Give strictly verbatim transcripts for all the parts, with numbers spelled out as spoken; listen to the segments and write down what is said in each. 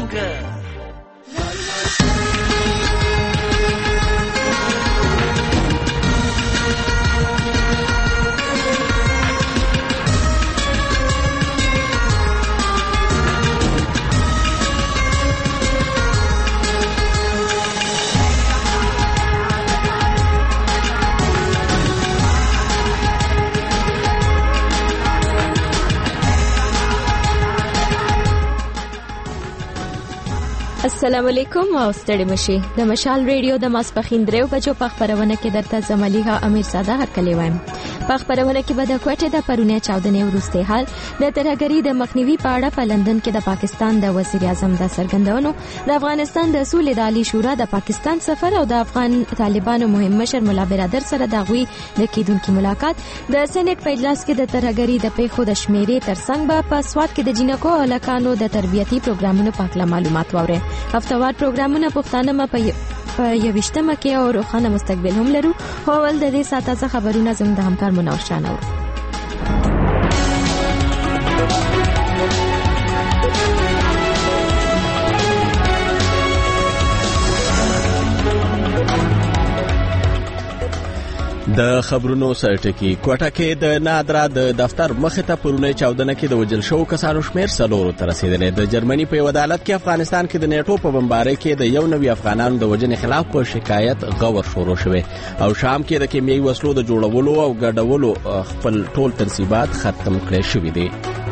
زمونږه. السلام علیکم او ستړي مشي. د مشال ریډیو د ماسپخین دریو بجو په خبرونه کې درته زملیغه امیر ساده هرکلی وایم. په خبرونه کې به د کوټې د پرونی چاودنې وروسته حال د ترهګری د مخنیوي په اړه په لندن کې د پاکستان د وزیر اعظم د سرګندونو، د افغانستان د سولې د عالی شورا د پاکستان سفر او د افغان طالبانو مهم مشر مولا برادر سره د غوي د کیدونکو ملاقات، د سېنات په اجلاس کې د ترهګری د پیښو د شمیرې ترڅنګ به په سواد کې د جنکو او لکانو د تربیتي پروګرامونو په اړه معلومات واوري. هفتوار پروګرامونه پښتانه ما په یوشتمه کې او روښانه مستقبل هم لرو. هوول د دې ساته خبرونه زموږ د همکار منور شانو. د خبرونو سرټکی کوټه کې د نادرا د دفتر مخه ته پرونه چاودنه کې د وجل شو کسانو شمیر سلورو تر رسیدلې. د جرمني په عدالت کې افغانستان کې د نیټو په بمبارۍ کې د یو نوي افغانانو د وجنې خلاف په شکایت غور شروع شوه او شام کې د کیمیاوي وسلو د جوړولو او ګډولو خپل ټول تنصیبات ختم کړي شوې دي.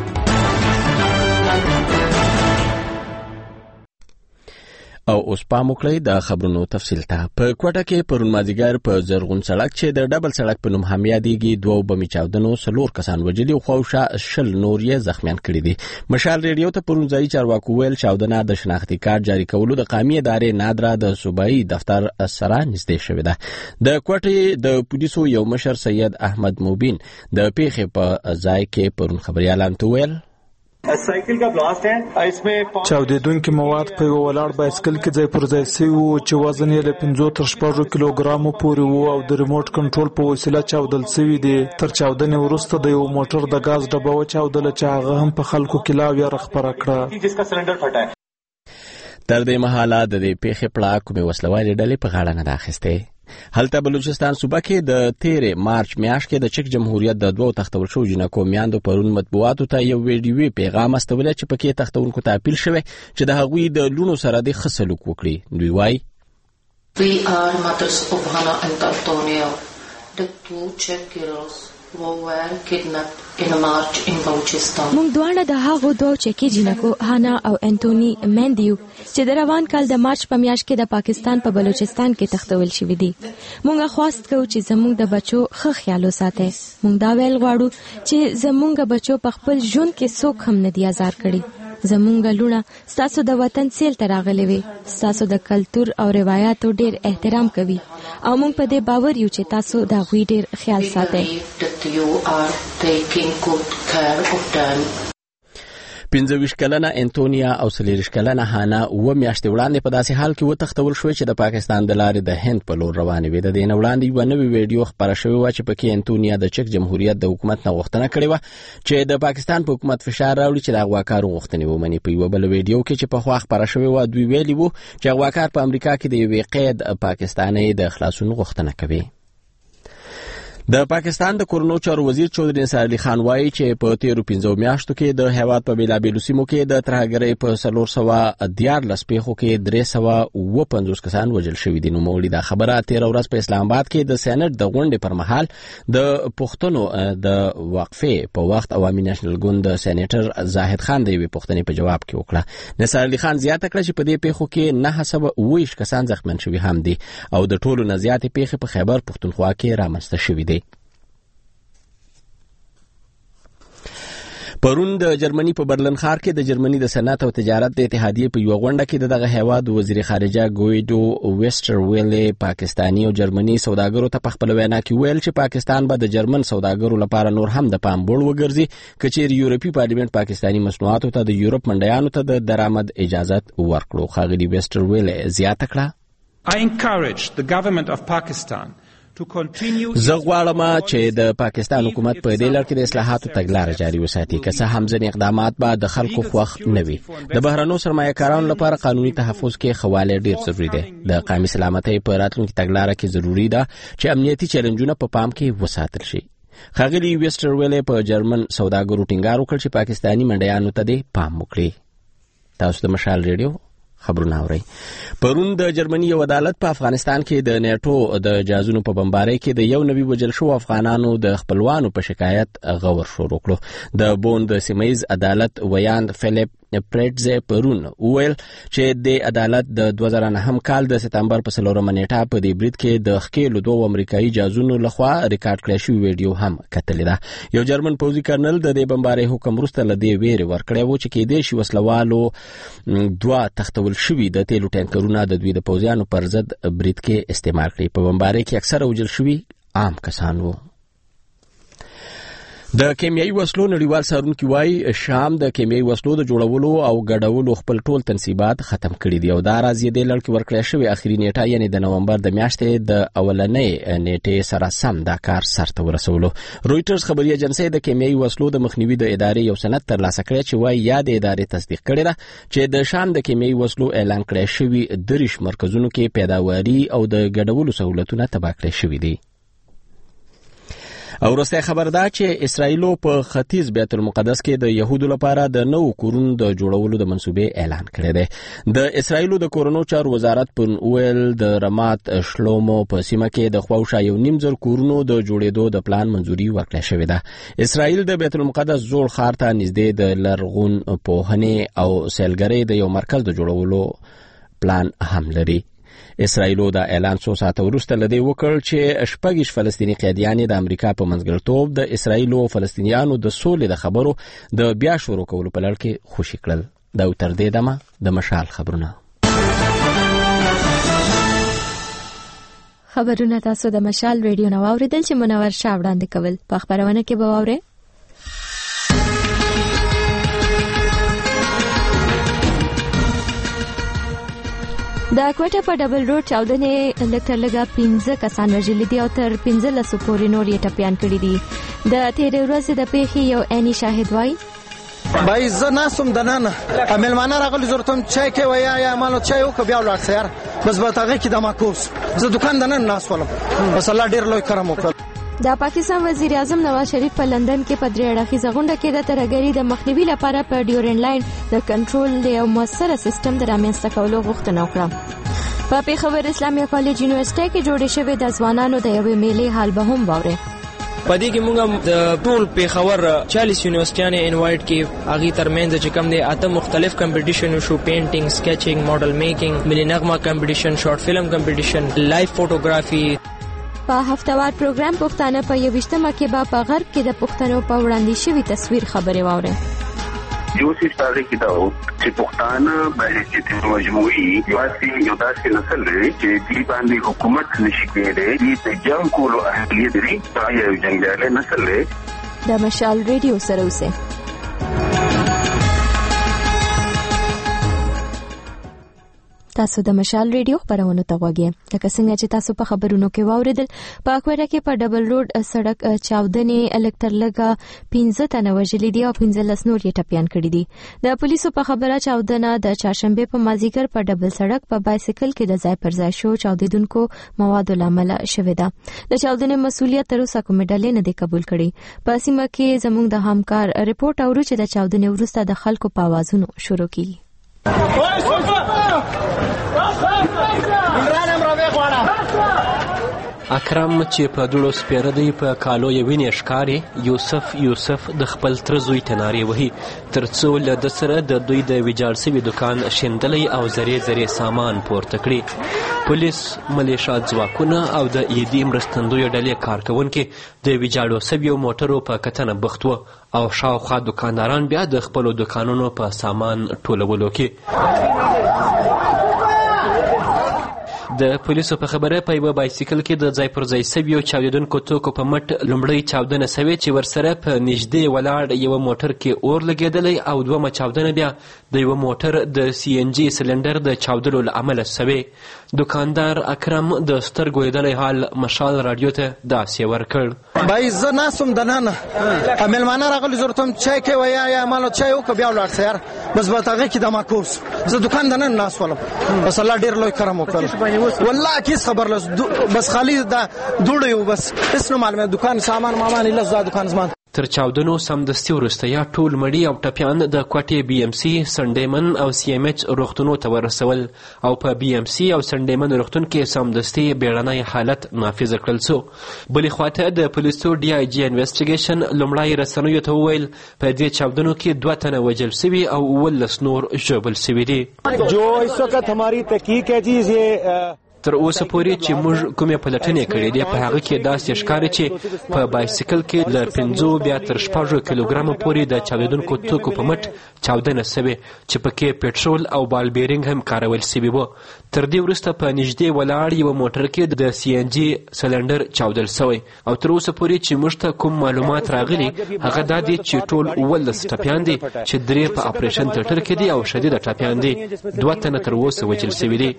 او اوس پام وکړئ د خبرونو تفصیل ته. په کوټه کې پرون مازیګر په زرغون سړک چې د ډبل سړک په نوم هم یادېږي دوه بمي چاودنو سلور کسان وژلي او خواوشا شل نور یې زخمیان کړي دي. مشال ریډیو ته پرون ځای چارواکو ویل چاودنه د شناختی کارت جاری کولو د قومي ادارې نادرا د صوبایي دفتر سره نږدې شوې ده. د کوټې د پولیسو یو مشر سید احمد موبین د پیښې په ځای کې پرون خبريالان ته ویل साइकिल का ब्लास्ट है इसमें چاودیدونکو مواد په یو ولاړ بایسکل کې ځای پر ځای شوی وو چې وزن یې له پنځه تر شپږ کیلوګرامو پورې وو او د ریموټ کنټرول په وسیله چاودل شوی دی. تر چاودنې وروسته د یو موټر د غاز ډبه و چاودل چې هغه هم په خلکو کې لا ویره خپره کړه. جسکا سلندر پھٹا ہے. تر دې مهاله د دې پیښې پړه کومې وسلوالې ډلې په غاړه نه راخسته. هلته بلوچستان صوبه کې د تیرې مارچ میاشت کې د چک جمهوریت د دوه تختول شو جنکو میاندو پرون مطبوعاتو ته یو ویډیو پیغام استول چې پکې تختونکو ته اپیل شوی چې د هغوی د لونو سره د خسلوک وکړي. دوی وایي We are mothers of Hannah and Antonio. The two Czech girls were kidnapped in March in Balochistan. موږ دواړه د هغو دوه چکی جنکو هانا او انټونی مندیو چې د روان کال د مارچ په میاشت کې د پاکستان په بلوچستان کې تختول شوی دي. موږ خواست کوو چې زموږ د بچو ښه خیال وساتئ. موږ دا ویل غواړو چې زموږ بچو په خپل ژوند کې څوک هم نه دی آزار کړي. زموږ لونه ستاسو د وطن سیل ته راغلي وي، ستاسو د کلتور او روایتو ډیر احترام کوي او موږ په دې باور یو چې تاسو دا غوي ډیر خیال ساتئ. پنځه ویشت کلنه انټونیا او څلوېښت کلنه هانا و میاشتې وړاندې په داسې حال کې وتښتول شوې چې د پاکستان د لارې د هند په لور روانې وې. د دې نه وړاندې یوه نوې ویډیو خپره شوې وه چې پکې انټونیا د چک جمهوریت د حکومت نه غوښتنه کړې وه چې د پاکستان په حکومت فشار راوړي چې د اغواکارو غوښتنې ومني. په یوه بله ویډیو کې چې پخوا خپره شوې وه دوی ویلي وو چې اغواکار په امریکا کې د یوې قید پاکستاني د خلاصون غوښتنه کوي. د پاکستان د کورونو چارو وزیر چودري نصر علي خان وایي چې په تیرو پنځو میاشتو کې د هیواد په بیلابیلو سیمو کې د ترهګرۍ په څلور سوه دیارلس پیښو کې درې سوه اووه پنځوس کسان وژل شوي دي. نوموړي دا خبره تیره ورځ په اسلام آباد کې د سېنات د غونډې پر مهال د پښتنو د وقفې په وخت عوامي نېشنل ګوند د سېنیټر زاهد خان د یوې پوښتنې په جواب کې وکړه. نصر علي خان زیاته کړه چې په دې پیښو کې نه سوه اووه ویشت کسان زخمیان شوي هم دي او د ټولو نه زیاتې پیښې په خیبر پښتونخوا کې رامنځته شوي دي. پرون د جرمني په برلن ښار کې د جرمني د صنعت او تجارت د اتحادیې په یو غونډه کې دغه هیواد وزیر خارجه ګویډو ویسټر ویلې پاکستاني او جرمني سوداګرو ته په خپل وینا کې ویل چې پاکستان به د جرمن سوداګرو لپاره نور هم د پام وړ وګرځي که چیرې یورپي پارلیمنت پاکستاني مصنوعاتو ته د یورپ منډیانو ته د درآمد اجازه ورکړو. ښاغلي ویسټر ویلې زیاته کړه I encourage the government of Pakistan زه غواړم چې د پاکستان حکومت په دې لړ کې د اصلاحاتو تګلارې جاري وساتي که څه هم ځینې اقدامات به د خلکو خوښ نه وي. د بهرنیو سرمایه‌کارانو لپاره قانوني تحفظ کې ښه والی ډېر ضروري دی. د قومي سلامتۍ په راتلونکي تګلاره کې ضروري ده چې امنیتي چیلنجونه په پام کې وساتل شي. ښاغلي ویسټر ویلې په جرمن سوداګرو ټینګار وکړ چې پاکستاني منډیانو ته دې پام وکړي. تاسو د مشال ریډیو خبرونه اورئ. پرون د جرمني یو عدالت په افغانستان کې د نیټو د جازونو په بمبارۍ کې د یو نوي وژل شوو افغانانو د خپلوانو په شکایت غور شروع کړو. د بون د سیمهیز عدالت ویان فلیپ پریټزه پرون ویل چې د عدالت د دوه زره نهم کال د سپتمبر په څلورمه نیټه په دې برید کې د ښکېلو دوه امریکایي جازونو لخوا ریکارډ کړی شوی ویډیو هم کتلې ده. یو جرمن پوځي کرنل د دې بمبارۍ حکم وروسته له دې ویرې ورکړی و چې کېدای شي وسلوالو دوه تختول شوي د تیلو ټانکرونه د دوی د پوځیانو پر ضد برید کې استعمال کړي. په بمبارۍ کې اکثره وژل شوي عام کسان وو. د کیمیاوي وسلو نړیوال څارونکي وایي شام د کیمیاوي وسلو د جوړولو او ګډولو خپل ټول تنصیبات ختم کړي دي او دا راز یې د لړ کې ورکړی شوی اخري نیټه یعنی د نومبر د میاشتې د اولنۍ نیټې سره سم دا کار سرته ورسولو. رویټرز خبري ایجنسۍ د کیمیاوي وسلو د مخنیوي د ادارې یو سند ترلاسه کړی چې وایي یا د ادارې تصدیق کړی ده چې د شام د کیمیاوي وسلو اعلان کړی شوي دریش مرکزونو کې پیداواري او د ګډولو سہولتونه تباه کړی شوي دي. او وروسته خبر ده چې اسرائیلو په ختیځ بیت المقدس کې د یهودو لپاره د نوو کورونو د جوړولو د منصوبې اعلان کړی دی. د اسرائیلو د کورونو چارو وزارت پرون ویل د رمات شلومو په سیمه کې د خواوشا یو نیم زر کورونو د جوړېدو د پلان منځوري ورکړی شوې ده. اسرائیل د بیت المقدس زوړ ښار ته نږدې د لرغون پوهنې او سیلګرۍ د یو مرکز د جوړولو پلان هم لري. اسرائیلو دا اعلان څو ساعته وروسته له دې وکړ چې شپږ فلسطیني قیدیان د امریکا په منځګړیتوب د اسرائیلو او فلسطینیانو د سولې د خبرو د بیا شروع کولو په لړ کې خوشي کړل. دا تر دې دمه د مشال خبرونه. خبرونه تاسو د مشال ریډیو نو اوریدل چې منور شاه وړاندې کول. په خبرونه کې به واورئ د کوټه په ډبل روډ چاودنې لکټر لګا پنځه کسان وژل دي او تر پنځه لسو پورې نور یې ټپیان کړي دي. د تیرې ورځې د پیښې یو اني شاهد وایي بای زه ناسم د نن مېلمانه راغلي ضرورتم چای کې ویا یا مالو چای وک بیا ولاړ سيار بس به تاغه کې د ماکوس زه دکان د نن ناس ولم بس الله ډیر لوی کرم وکړ. د پاکستان وزیر اعظم نواز شریف په لندن کې په درې اړخیزه غونډه کې د ترهګرۍ د مخنیوي لپاره په ډیورن لاین د کنټرول د یو موثره سیستم د رامنځته کولو غوښتنه وکړه. په پېښور اسلامي کالج یونیورسيټي کې جوړې شوې د ځوانانو د یوې میلې حال به هم واورئ. پدې کې موږ د ټول پېښور چالیس یونیورسيټیانه انوایټ کې اغي ترمنځ چې کوم دي اته مختلف کمپټیشن شو پینټینګ سکیچینګ موډل میکینګ ملي نغمه کمپټیشن شارټ فلم کمپټیشن لایف فوټوګرافي. په هفتوار پروګرام پښتانه په یوشتمه کې به په غرب کې د پښتنو په وړاندې شوی تصویر خبرې واورئ. یو څه ستاره کې دا و چې پښتانه به چې مجموعي یواسي یو داسې نسل لري چې دی باندې حکومت نشي کېدای دی د جنگ کولو اهلیت لري دا یو جنگیاله نسل لري. د مشال ریډیو سره اوسئ. تاسو د مشال ریډیو خبرونه ته غوږی. لکه څنګه چې تاسو په خبرونو کې واوریدل په کوټه کې په ډبل روډ سړک چاودنې الکتر لګا پنځه تنه وژل دي او پنځه لس نور یې ټپیان کړي دي. د پولیسو په خبره چاودنه د چهارشنبه په مازیګر په ډبل سړک په بایسیکل کې د ځای پر ځای شو چاودیدونکو موادو لامل شوې ده. د چاودنې مسؤلیت تر اوسه کومه ډلې نه دی قبول کړي. په سیمه کې زموږ د همکار ریپورت اورو چې د چاودنې وروسته د خلکو په आवाजونو شروع کیږي. اکرم چې په دړو سپیره دی په کالو یې وینې ښکاري یوسف یوسف د خپل تر زوی ته نارې وهي تر څو له ده سره د دوی د ویجاړ سوي دکان شیندلی او زرې زرې سامان پورته کړي. پولیس ملیشات ځواکونه او د ایدي مرستندویو ډلې کارکوونکي د ویجاړو سویو موټرو په کتنه بوخت وو او شاوخوا دکانداران بیا د خپلو دکانونو په سامان ټولولو کې. د پولیسو په خبره په یوه بایسیکل کې د ځای پر ځای سویو چاودېدونکو توکو په مټ لومړۍ چاودنه سوې چې ورسره په نږدې ولاړ یوه موټر کې اور لګېدلی او دومه چاودنه بیا د یوه موټر د سی ان جي سلنډر د چاودلو له امله سوې. دوکاندار اکرم د سترګو لیدلی حال مشال راډیو ته داسې ورکړ. بای زه ناسم دننه مېلمانه راغلي زه ورته وایم چای کوې یا یا مالو چای وکړه بیا ولاړ سه یار بس به هغې کې دمه کوس زه دوکان دننه ناست ولم. بس الله ډېر لوی کرم وکړل والله هیڅ خبر لس بس خالي دا دوړې و بس هېڅ نه معلومه دکان سامان مامان لس دا دکان زما. تر چاودنو سمدستي وروسته یا ټول مړي او ټپیان د کوټې بي ام سي سنډیمن او سی ام ایچ روغتونو ته ورسول او په بي ام سي او سنډیمن روغتون کې سمدستي بیړنی حالت نافذ کړل سو. بلې خواته د پولیسو ډي آی جي انویسټیګیشن لومړی رسنیو ته وویل په دې چاودنو کې دوه تنه وژل سوي او اوولس نور ژوبل سوي دي. جو اس وقت ہماری تحقیق ہے جی یہ تر اوسه پورې چې موږ کومې پلټنې کړې دي په هغه کې داسې ښکاري چې په بایسیکل کې له پنځو بیا تر شپږو کیلوګرامو پورې د چاودېدونکو توکو په مټ چاودنه سوې چې پکې پټرول او بال بیرنګ هم کارول سوي وو. تر دې وروسته په نږدې ولاړ یوه موټر کې د سی ان جي سلنډر چاودل سوی او تر اوسه پورې چې موږ ته کوم معلومات راغلي هغه دا دي چې ټول اوولس ټپیان دي چې درې په اپریشن تیټر کې دي او شدیده ټپیان دي. دوه تنه تر اوسه وژل سوي دي.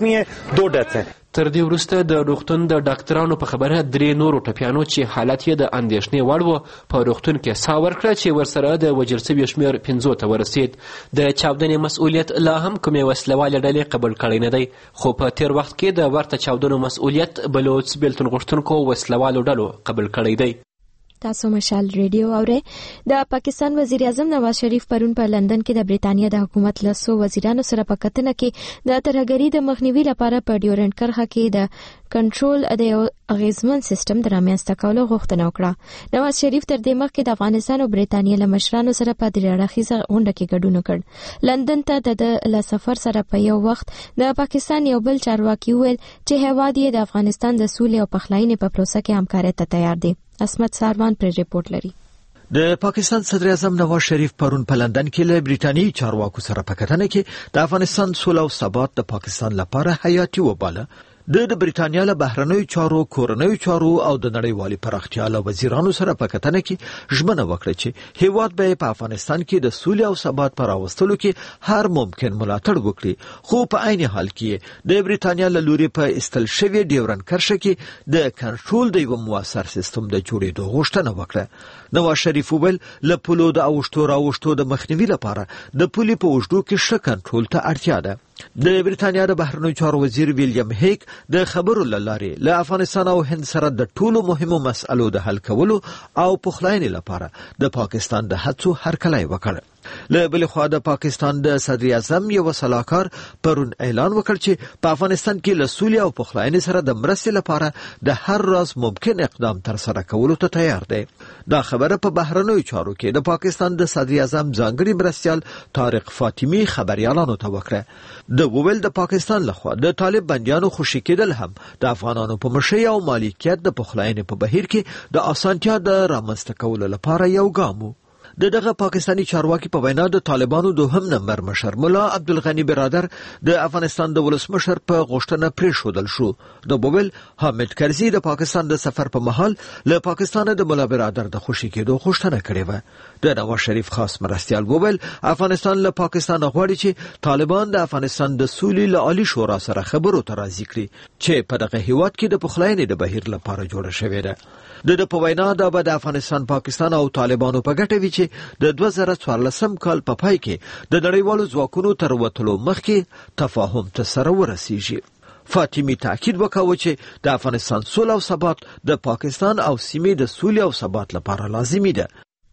تر دې وروسته د روغتون د ډاکټرانو په خبره درې نورو ټپیانو چې حالت یې د اندېښنې وړ و په روغتون کې ساه ورکړه چې ورسره د وژل سوي شمېر پنځو ته ورسېد. د چاودنې مسؤلیت لا هم کومې وسلوالې ډلې قبول کړی نه دی خو په تیر وخت کې د ورته چاودنو مسؤلیت بلوچ بیلتون غوښتونکو وسلوالو ډلو قبول کړی دی. تاسو مشال ریډیو اورئ. د پاکستان وزیر اعظم نواز شریف پرون په لندن کې د بریتانیا د حکومت له څو وزیرانو سره په کتنه کې د ترهګرۍ د مخنیوي لپاره په ډیورنډ کرښه کې د کنټرول د یو اغیزمن سیستم د رامنځته کولو غوښتنه وکړه. نواز شریف تر دې مخکې د افغانستان او بریتانیا له مشرانو سره په درې اړخیزه غونډه کې ګډون وکړ. لندن ته د له سفر سره په یو وخت د پاکستان یو بل چارواکي وویل چې هیواد یې د افغانستان د سولې او پخلاینې په پروسه کې همکارۍ ته تیار دی. اسمت ساروان پر ریپورت لري. د پاکستان صدر اعظم نواز شریف پرون په لندن کې له بریټانیي چارواکو سره په کتنه کې د افغانستان سوله او ثبات د پاکستان لپاره حیاتي وباله. د بریټانیا له بهرنیو چارو، کورنیو چارو او د نړیوالې پراختیا له وزیرانو سره په کتنه کې ژمنه وکړه چې هیواد به په افغانستان کې د سولې او ثبات پر راوستلو کې هر ممکن ملاتړ وکړي. خو په عین حال کې د بریټانیا له لوري په استل شوی ډیورنډ کرښه کې د کنټرول د یو موثر سیستم د جوړېدو غوښتنه وکړه. نواز شریف وویل له پولو د اوښتو راوښتو د مخنیوي لپاره د پولي په اوږدو کې ښه کنټرول ته اړتیا ده. د بریټانیا د بهرنیو چارو وزیر ویلیام هیک د خبرو له لارې له افغانستان او هند سره د ټولو مهمو مسألو د حل کولو او پخلاینې لپاره د پاکستان د هڅو هرکلی وکړ. له بلې خوا د پاکستان د صدر اعظم یو سلاکار پرون اعلان وکړ چې په افغانستان کې له سولې او پخلاینې سره د مرستې لپاره د هر راز ممکن اقدام تر سره کولو ته تیار دی. دا خبره په بهرنیو چارو کې د پاکستان د صدر اعظم ځانګړي مرستیال طارق فاطمی خبريالانو ته وکړه. د وویل د پاکستان لخوا د طالب بندیانو خوشي کېدل هم د افغانانو په مشرۍ او مالکیت د پخلاینې په بهیر کې د اسانتیا د رامنځته کولو لپاره یو ګام و. د دغه پاکستانی چارواکي په وینا د طالبانو دوهم نمبر مشر مولا عبدالغنی برادر د افغانستان د ولسمشر په غوښتنه پریښودل شو. د بوبل حامد کرزي د پاکستان د سفر په مهال له پاکستان د مولا برادر د خوشي کېدو غوښتنه کړې و. د نواز شریف خاص مرستیال بوبل افغانستان له پاکستان غواړي چې طالبان د افغانستان د سولې له عالی شورا سره خبرو ته راضي کړي چې په دغه هیواد کې د پخلاینې د بهیر لپاره جوړه شوې ده. د په وینا د د افغانستان پاکستان او طالبانو په ګټه وی چې د دوه زره څوارلسم کال په پای کې د نړیوالو ځواکونو تر وتلو مخکې تفاهم ته سره ورسیږي. فاطمی تاکید وکاوه چې د افغانستان سوله او ثبات د پاکستان او سیمې د سولې او ثبات لپاره لازمي ده.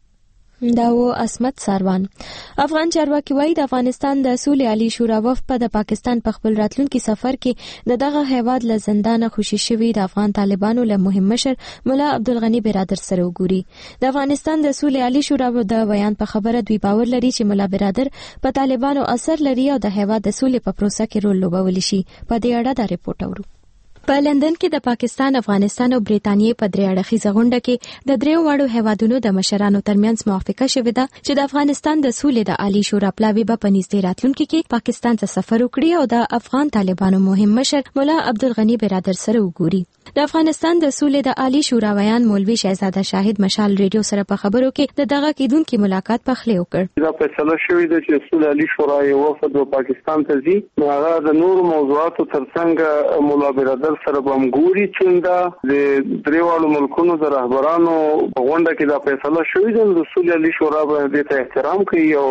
دا و اسمت ساروان. افغان چارواکي وایي د افغانستان د سولې عالی شورا وفد د پاکستان په خپل راتلونکي سفر کې د دغه هیواد له زندانه خوشي شوي د افغان طالبانو له مهم مشر مولا عبدالغنی برادر سره وګوري. د افغانستان د سولې عالی شورا د بیان په خبره دوی باور لري چې مولا برادر په طالبانو اثر لري او د هیواد د سولې په پروسه کې رول لوبولی شي. په دې اړه دا ریپورت اورو. په لندن کې د پاکستان، افغانستان او برېټانیې په درې اړخیزه غونډه کې د دریو واړو هیوادونو د مشرانو ترمنځ موافقه شوې ده چې د افغانستان د سولې د عالی شورا پلاوی به په نږدې راتلونکي کې پاکستان ته سفر وکړي او د افغان طالبانو مهم مشر مولا عبدالغنی برادر سره وګوري. د افغانستان د سولې د عالی شورا ویان مولوي شهزاده شاهد مشال ریډیو سره په خبرو کې د دغه کېدونکي ملاقات په خله وکړ. دا فیصله شوې ده چې سولې عالی شورا یو وفد په پاکستان ته ځي. هغه د نور موضوعاتو ترڅنګ مولا برادر سره به ګوري چې دا د دریوالو ملکونو د رهبرانو په غونډه کې دا فیصله شوې ده د سولې عالی شورا به د ته احترام کوي او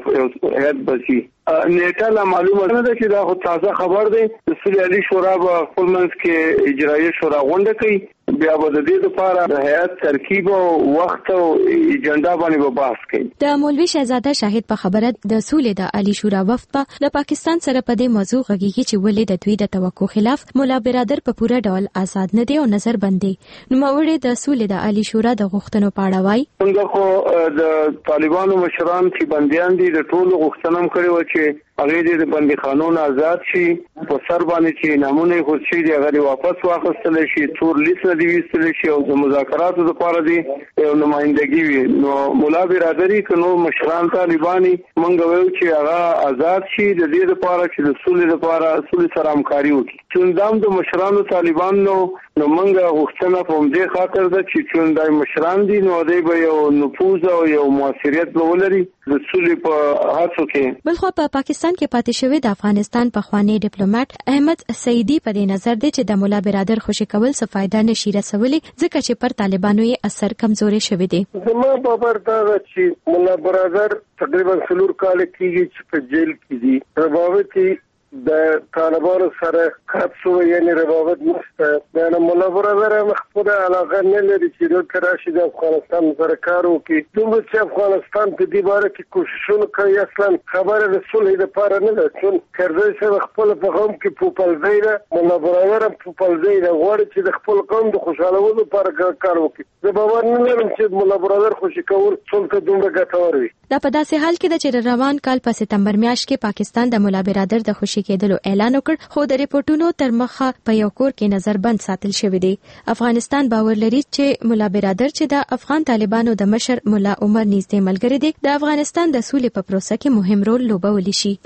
هیئت بچي. نیټه لا معلومه نه ده چې دا خو تازه خبر دی. د سولې عالی شورا به خپل منځ کې اجرایي شورا غونډه کوي، بیا به د دې لپاره د هیئت ترکیب او وخت او ایجنډا باندې به بحث کوي. د مولوي شهزاده شاهد په خبره د سولې د عالی شورا وفد په د پاکستان سره په دې موضوع غږیږي چې ولې د دوی د توقع خلاف مولا برادر په پوره ډول آزاد نه دی او نظر بندي. نو موږ د سولې د عالی شورا د غوښتنو په اړه وایي. څنګه خو د طالبانو مشران چې بنديان دي د ټولو غوښتنه هم کړې و چې هغه دې د بندي قانون آزاد شي، په سر باندې چې نمونه خو شي دی هغه واپس واخیستل شي، تور لیست دی وستل شي او د مذاکراتو لپاره دی یو نمائندګي وي. نو مولا برادری کنو مشران طالبانی مونږ وایو چې هغه آزاد شي د دې لپاره چې د سولې لپاره سولې سره همکاري وکړي. چوندام د مشرانو طالبانو نو مونږ غوښتنه په دې خاطر ده چې چوندای مشران دي نو دوی به یو نفوذ او یو موثریت ولري د سولې په هڅو کې. بلخو په پاکستان کې پاتې شوی د افغانستان پخوانی ډیپلوماټ احمد سعیدی په دې نظر دی چې د مولا برادر خوشی کول څه فائدہ نشي رسولي ځکه چې پر طالبانو یې اثر کمزوري شوی دی. زما په بردا چې مولا برادر تقریبا څلور کال کېږي چې په جیل کې دي. رباوتي د طالبانو سره خاصو یعنی رباوت نشته. دا مولا برادر مخفوض علاقه نه لري چې د کراشي د افغانستان سره کار وکړي. دوی چې افغانستان په دې باره کې کوششونه کوي اصلا خبره د صلح لپاره نه ده. چون کړځي سره خپل په قوم کې پوپل زیره مولا برادر پوپل زیره غواړي چې د خپل قوم د خوشالولو لپاره کار وکړي. زه باور نه لرم چې مولا برادر خوشي کول څومره دومره ګټور وي. دا په داسې حال کې چې روان کال په سپتمبر میاشت کې پاکستان د مولا برادر د خوشي کېدلو اعلان وکړ، خو د ریپورتونو تر مخه په یو کور کې نظر بند ساتل شوی دی. افغانستان باور لري چې مولا برادر چې د افغان طالبانو د مشر مولا عمر نږدې ملګری دی د افغانستان د سولې په پروسه کې مهم رول لوبولی شي.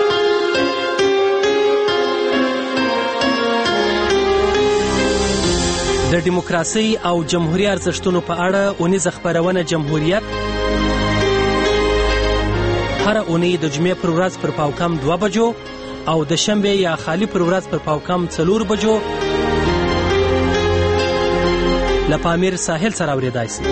د دیموکراسي او جمهوریت ارزښتونو په اړه اونیزه خبرونه جمهوریت هر اونۍ د جمعې پر ورځ پر پاوکم دوه بجو او د شنبه یا خالی پر ورځ پر پاوکم څلور بجو له پامیر ساحل سره اوریدای شي.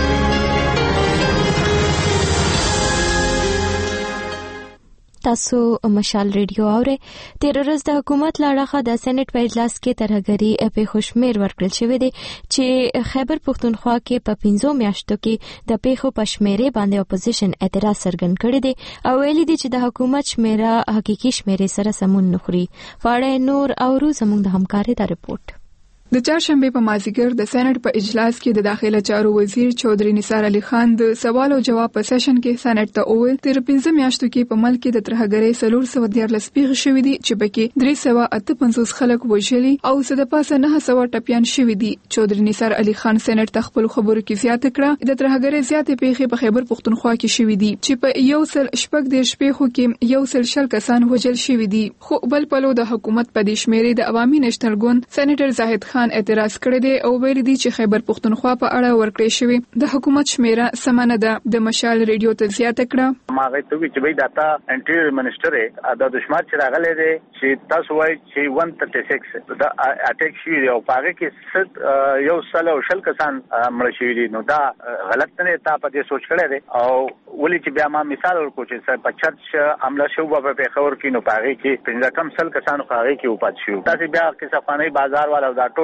تاسو مشال ریډیو اورئ. تیر ورځ د حکومت لاړه د سېنات په اجلاس کې ترهګری په خوشمیر ورکړل شوې دي چې خیبر پښتونخوا کې په پنځو میاشتو کې د پیښو په شمیرې باندې اپوزیشن اعتراض څرګند کړی دی او ویلي دي چې د حکومت شمیره حقيقي شمیرې سره سمون نخوري. فاړه نور او روز موږ د همکاري دا رپورت. د چهارشنبه په مازیګر د سېنات په اجلاس کې د داخله چارو وزیر چودري نثار علي خان د سوال او جواب په سیشن کې سېنات ته وویل تر پنځه میاشتو کې په ملک کې د ترهګرۍ څلور سوه دیارلس پیښې شوې دي چې پکې درې سوه اته پنځوس خلک وژلي او څه د پاسه نه سوه ټپیان شوي دي. چودري نثار علي خان سېنات ته خپل خبرو کې زیاته کړه د ترهګرۍ زیاتې پیښې په خیبر پښتونخوا کې شوې دي چې په یو سل شپږ دېرش پیښو کې یو سل شل کسان وژل شوي دي. خو بل پلو د حکومت په دې شمیرې د عوامي نېشنل ګوند سېنیټر زاهد خان اعتراض کړی دی او ویلي دي چې خیبر پښتونخوا په اړه ورکړې شوی د حکومت شمیره سمانه ده. د مشال ریډیو ته زیاته کړه ما غوښتل چې به داتا انټری منسٹر د دشمار چې راغلی دی چې تاسو وایي چې یک سل شپږ د اټیک شوی دی او پاره کې ست یو سل او شل کسان مړ شوی دي. نو دا غلط نه تا په دې سوچ کړی دی او ولې چې بیا ما مثال ورکو چې په چرچ عمله شو په پیښور کې نو پاره کې پنځه کم سل کسان خاغي کې وپات شو. تاسو بیا کې صفانه بازار والا دا ټول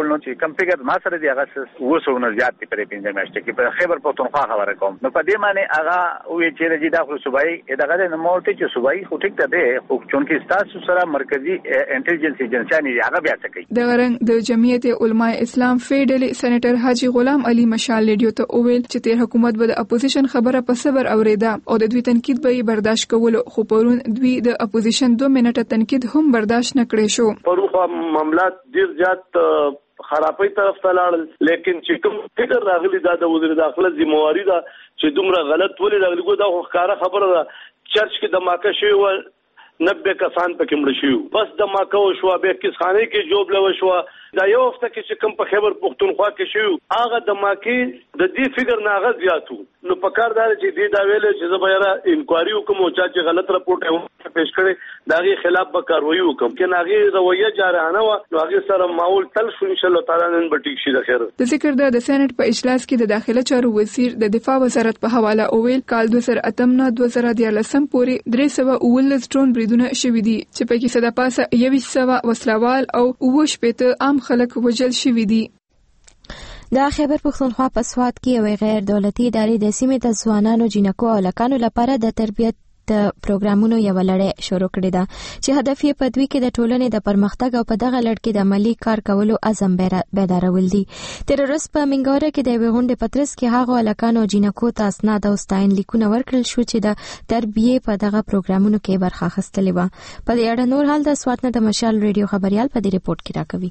کول نو چې کم فګر ما سره دی هغه وسو نه زیات دی پرې پنځه میاشتې کې په خیبر پختونخوا خبره کوم نو په دې معنی هغه وی چې رجی داخل صوبایي اداره نه موته چې صوبایي خو ټیک ده خو چونکې تاسو سره مرکزی انټيليجنس ایجنسی نه هغه بیا څه کوي د غرنګ د جمعیت علماء اسلام فیډل سېنیټر حاجی غلام علي مشال ریډیو ته وویل چې تیر حکومت به د اپوزیشن خبره په صبر اوریدا او د دوی تنقید به برداشت کول خو پرون دوی د اپوزیشن دوه منټه تنقید هم برداشت نکړي شو پرخه معاملات ډیر زیات خرابې طرف ته لاړل لیکن چې کوم فکر راغلی دا د وزیر داخله ذمہواری دا چې دومره غلط ولې راغلی ګو دا ښکارا خبره ده چرچ کې د ماکه شوی و نبه کسان پکې مړ شو بس د ماکه شو به کس خانه کې جوب لو شو دا یو وخت کې چې کوم په خیبر پختونخوا کې شو هغه د ماکه د دې فکر ناغه زیاتو نو پکار دار چې دې دا ویل چې زبېره انکوایري وکم او چې غلط رپورټ پیش کړي داغي خلاف به کاروایی وکم کې ناغي رویه جارانه و نو هغه سره معول تل شو ان شاء الله تعالی نن به ټیک شي د خیر د ذکر د سېنات په اجلاس کې د داخله چارو وزیر د دفاع وزارت په حواله اویل کال دوه زره اتم نه دوه زره دیارلسم پورې درې سوه اوولس ډرون بریدونه شوي دي چې پکې صد پاسه یویشت سوه وسلوال او اووه شپېته عام خلک وژل شوي دي. د خیبر پختونخوا په سوات کې یو غیر دولتي ادارې د سیمې د ځوانانو جنکو او لکانو لپاره د تربیت د پروګرامونو یو لړۍ شروع کړې ده چې هدف یې په دوی کې د ټولنې د پرمختګ او په دغه لړ کې د عملي کار کولو عزم بیدارول دي. تیر ورځ په منګوره کې د یوې غونډې په ترڅ کې هغو هلکانو او جنکو ته اسناد او ستاین لیکونه ورکړل شو چې د تربیې په دغه پروګرامونو کې برخه اخیستلې وه. په دې اړه نور حال د سوات نه د مشال ریډیو خبريال په دې ریپورت کې راکوي.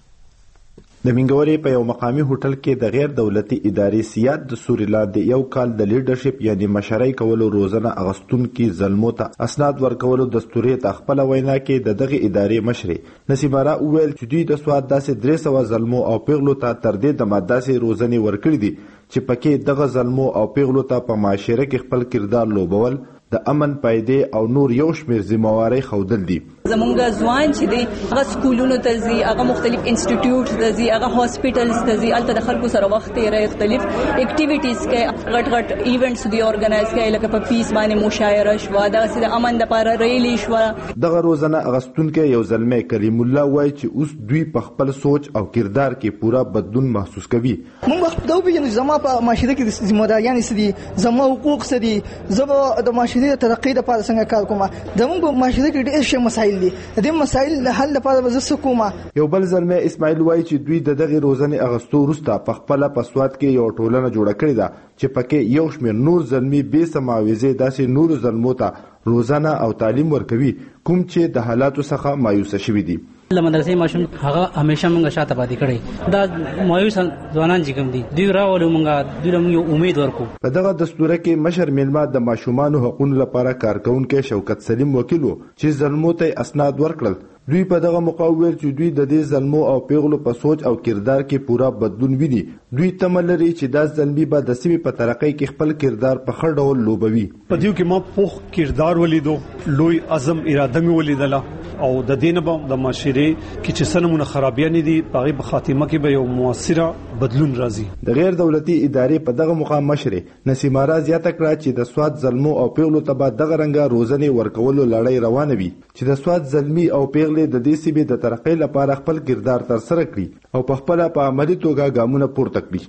د منګورې په یو مقامی هوټل کې د غیر دولتي ادارې سیاد د سوري لاندې یو کال د لیډرشپ یعنی مشرۍ کولو روزنه اغستونکو زلمو ته اسناد ورکولو دستوري ته خپل وینا کې د دغه ادارې مشرې نسیمارا اویل چې دوی د سواد داسې درې سوه زلمو او پیغلو ته تر دې د ماداسې روزنې ورکړي دي چې پکې دغه زلمو او پیغلو ته په معاشره کې خپل کردار لوبول د امن پایدې او نور یو شمیر ذمہواری خودل دي. زمونږ ځوان چې دی هغه سکولونو ته ځي هغه مختلف انسټیټیوټس ته ځي هغه هاسپټلز ته ځي الته د خلکو سره وخت تیروي مختلف اکټیویټیز کې غټ غټ ایونټس دی اورګنایز کوي لکه په پیس باندې مشاعره شو دا د امن لپاره ریلی شو. دغه روزنه اغستونکو یو زلمه کریم الله وای چې اوس دوی په خپل سوچ او کردار کې پورا بدلون محسوس کوي. موږ دا وینو زما په معاشره کې ذمہداریان سدي زما حقوق سدي زما د معاشره د ترقی لپاره څنګه کار کوم زموږ په معاشره کې ډېر شي مسایل دي د مسایل د حل لپاره به زه کوم. یو بل زلمه اسماعیل وای چې دوی د دغه روزنې اغستو وروسته په خپل پسواد کې یو ټولنه جوړه کړې ده چې پکې یو شمېر نور زلمي به سماويزه داسې نور زلمو ته روزنه او تعلیم ورکوي کوم چې د حالاتو څخه مایوسه شوي دي. د مدرسې ماشوم هغه همیشه موږ شاته پاتې کړی دا مایوس ځوانان چې کوم دي دوی راولو موږ دوی موږ امید ورکو. په دغه دستوره کې مشر میلمه د ماشومانو حقوقو لپاره کارکونکو شوکت سلیم وکیل چې زلمو ته اسناد ورکړل. دوی په دغه مقاومت چې دوی د دې زلمو او پیغلو په سوچ او کردار کې پورا بدلون ویني. دوی تمه لري چې دا زلمی به د سیمې په ترقۍ کې خپل کردار په خړ ډول لوبوي. په دې کې ما پوخ کردار ولیدو لوی عزم اراده مې ولیدله او د دینه به د معاشره کې چې سنمونه خرابیان دي په په خاتمه کې به یو موثره بدلون راځي. د غیر دولتي ادارې په دغه مقام مشره نسیمارا زیاته کړه چې د سواد زلمو او پیغلو ته به دغه رنګه روزنې ورکولو لړۍ روانه وي چې د سواد زلمی او پیغلې د دې سیمې د ترقۍ لپاره خپل کردار تر سره کړي او په خپل په عملي توګه ګامونه پورته کړي.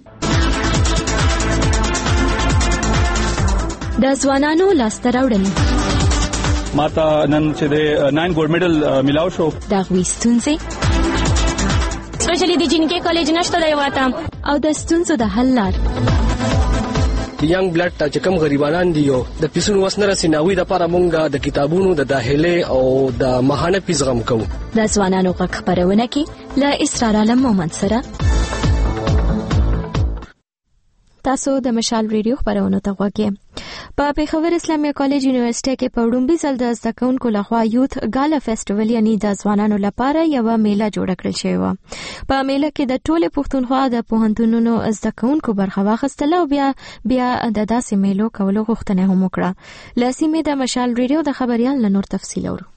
د ځوانانو لاسته راوړنې ماته نن چې د ناین ګولډ میډل ملاو شو دا غوښتونځي سپیشلی د جنکي کالج نشته دی واته او د ستونزو د حل لار ینګ بلډ ته چې کوم غریبانان دي یو د پیسونو وسنه رسیناوي د لپاره مونږه د کتابونو د داخله او د ماهانه فیس غم کوو. د ځوانانو غږ خبرونه کې له اسرار عالم مومند سره تاسو د مشال ریډیو خبرونه ته غوږی. په پیښور اسلامي کالج یونیورسيټي کې په وړاندې ځل د زده کوونکو لخوا یوث ګالا فیسټیوال یعنی د ځوانانو لپاره یو میله جوړه کړل شوې و. په میله کې د ټوله پښتونخوا د پوهنتونونو زده کوونکو برخه واخیستله او بیا بیا د داسې میلو کولو غوښتنه هم وکړه. لاسیمه د مشال ریډیو د خبريال له نور تفصیل اورو.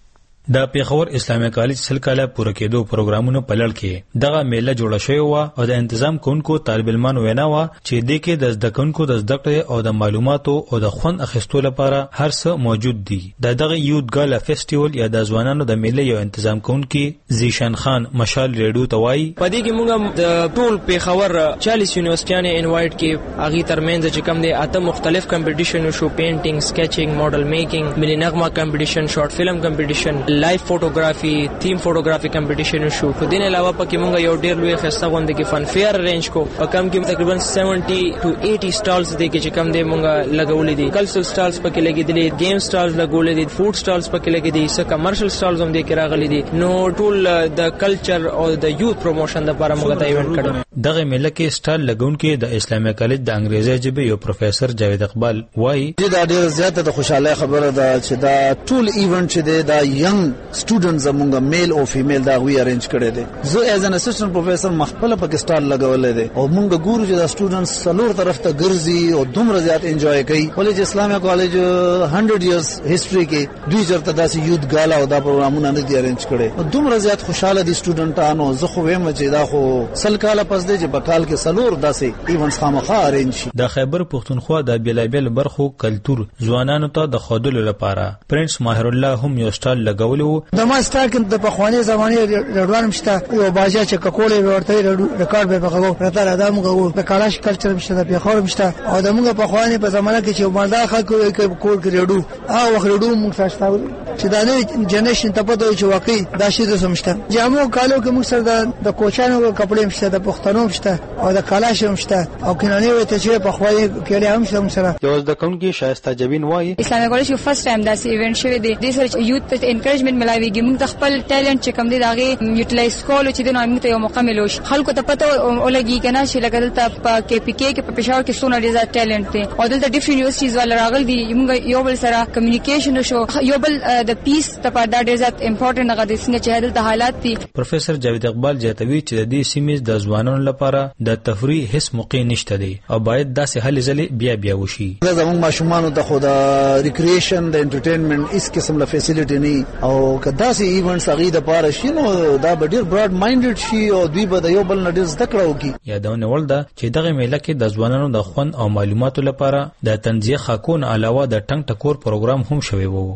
د پیښور اسلامي کالج سل کاله پوره کېدو پروګرامونو په لړ کې دغه میله جوړه شوې و او د تنظیم کوونکو طالب علمانو وینا و چې د کې د زده کوونکو د زده کړې او د معلوماتو او د خوند اخیستو لپاره هر څه موجود دي. د دغه یوت ګالا فیسټیوال یا د ځوانانو د میله یو تنظیم کوونکي زیشان خان مشال ریډیو ته وایي په دې کې موږ د ټول پیښور چالیس یونیورسيټیانه انوایټ کې اغي ترمنځ چې کوم دي اته مختلف کمپټیشن شو پینټینګ سکیچینګ موډل میکینګ ملي نغمه کمپټیشن شارټ فلم کمپټیشن لایف فوټوګرافي تیم فوټوګرافي کمپټیشن شو. په دې علاوه پکې موږ یو ډیر لوی خسته غونډه کې فن فیر ارینج کو او کم کې تقریبا سیونټي ټو ایټي سټالز دي کې چې کم دي موږ لګولې دي. کلچرل سټالز پکې لګېدلې، گیم سټالز لګولې دي، فود سټالز پکې لګېدلې، څه کمرشل سټالز هم دي کې راغلي دي. نو ټول د کلچر او د یوت پروموشن لپاره موږ ته ایونت کړو. دغه میله کې سټال لګونکي د اسلامي کالج د انګریزي ژبې یو پروفیسور جاوید اقبال وایي دا ډیر زیاته د خوشاله خبره ده چې دا ټول ایونت چې دی دا ینګ سټوډنټس زمونږ میل او فیمیل دا وی ارینج کړی دی. زه ایز ان اسسټنټ پروفیسور مخبل پاکستان لګولې دی او موږ ګورو چې دا سټوډنټس څلور طرف ته ګرځي او دومره زیات انجوای کوي. ولې چې اسلامي کالج هنډرډ ایئرز هیستوري کې دوی چرته داسې یوت ګالا او دا پروګرامونه نه دي ارینج کړي. دومره زیات خوشاله دي سټوډنټانو. زه خو وایم چې دا خو سل کاله پس دی چې په کال کې څلور داسې ایونټس خامخا ارینج شي. د خیبر پښتونخوا د بیلابیل برخو کلچر ځوانانو ته د خودلو لپاره پرنس ماهر الله هم یو سټال لګولو. د ما سټال کې د پخوانی زمانه رډوان مشته او باجا چې ککولې ورته ریکارډ به بغو راته ادم غو په کلاش کلچر مشته د پیښور مشته او د موږ پخوانی په زمانه کې چې مالدار خلکو کې کول کړو او وخرډو موږ تاسو چې دا نه جنریشن ته پته چې واقعي دا شی د سمشته جامو کالو کې موږ سره د کوچانو کپڑے مشته د پښتنو مشته او د کلاش مشته او کینانی وته چې په خوای کې هم شته سره. یو د کونکي شایسته جبین وایي اسلامي کالج یو فرست ټایم داسې ایونت شوی دی د سره یوت ته انکریجمنت ملاويږي. موږ خپل ټیلنت چې کوم دی داغه یوټیلایز کول چې د نو موږ ته یو موقع ملوي. خلکو ته پته ولګي کنه چې لکه دلته په کې پی کې کې په پېښور کې سونه ډیر ټیلنت دی او دلته ډیفرنٹ یونیورسيټیز ول راغلي دي. موږ یو بل سره کمیونیکیشن شو یو بل د پیس ته په دا ډیر زیات امپورټنت هغه د څنګه چې دلته حالات دي. پروفیسور جاوید اقبال جاتوی چې د دې سیمې د ځوانانو لپاره د تفریح هیڅ موقع نشته دی او باید داسې هلې ځلې بیا بیا وشي. زموږ ماشومان ته خو د ریکرییشن د انټرټینمنت هیڅ قسم له فیسیلیټي نه او کدا سي ایونټس هغه د پاره شي نو دا به ډیر براډ مایندډ شي او دوی به د یو بل نه ډیر زده کړه وکړي. یادونه ول ده چې دغه میله کې د ځوانانو د خوند او معلوماتو لپاره د تنزیه خاکون علاوه د ټنګ ټکور پروګرام هم شوی وو.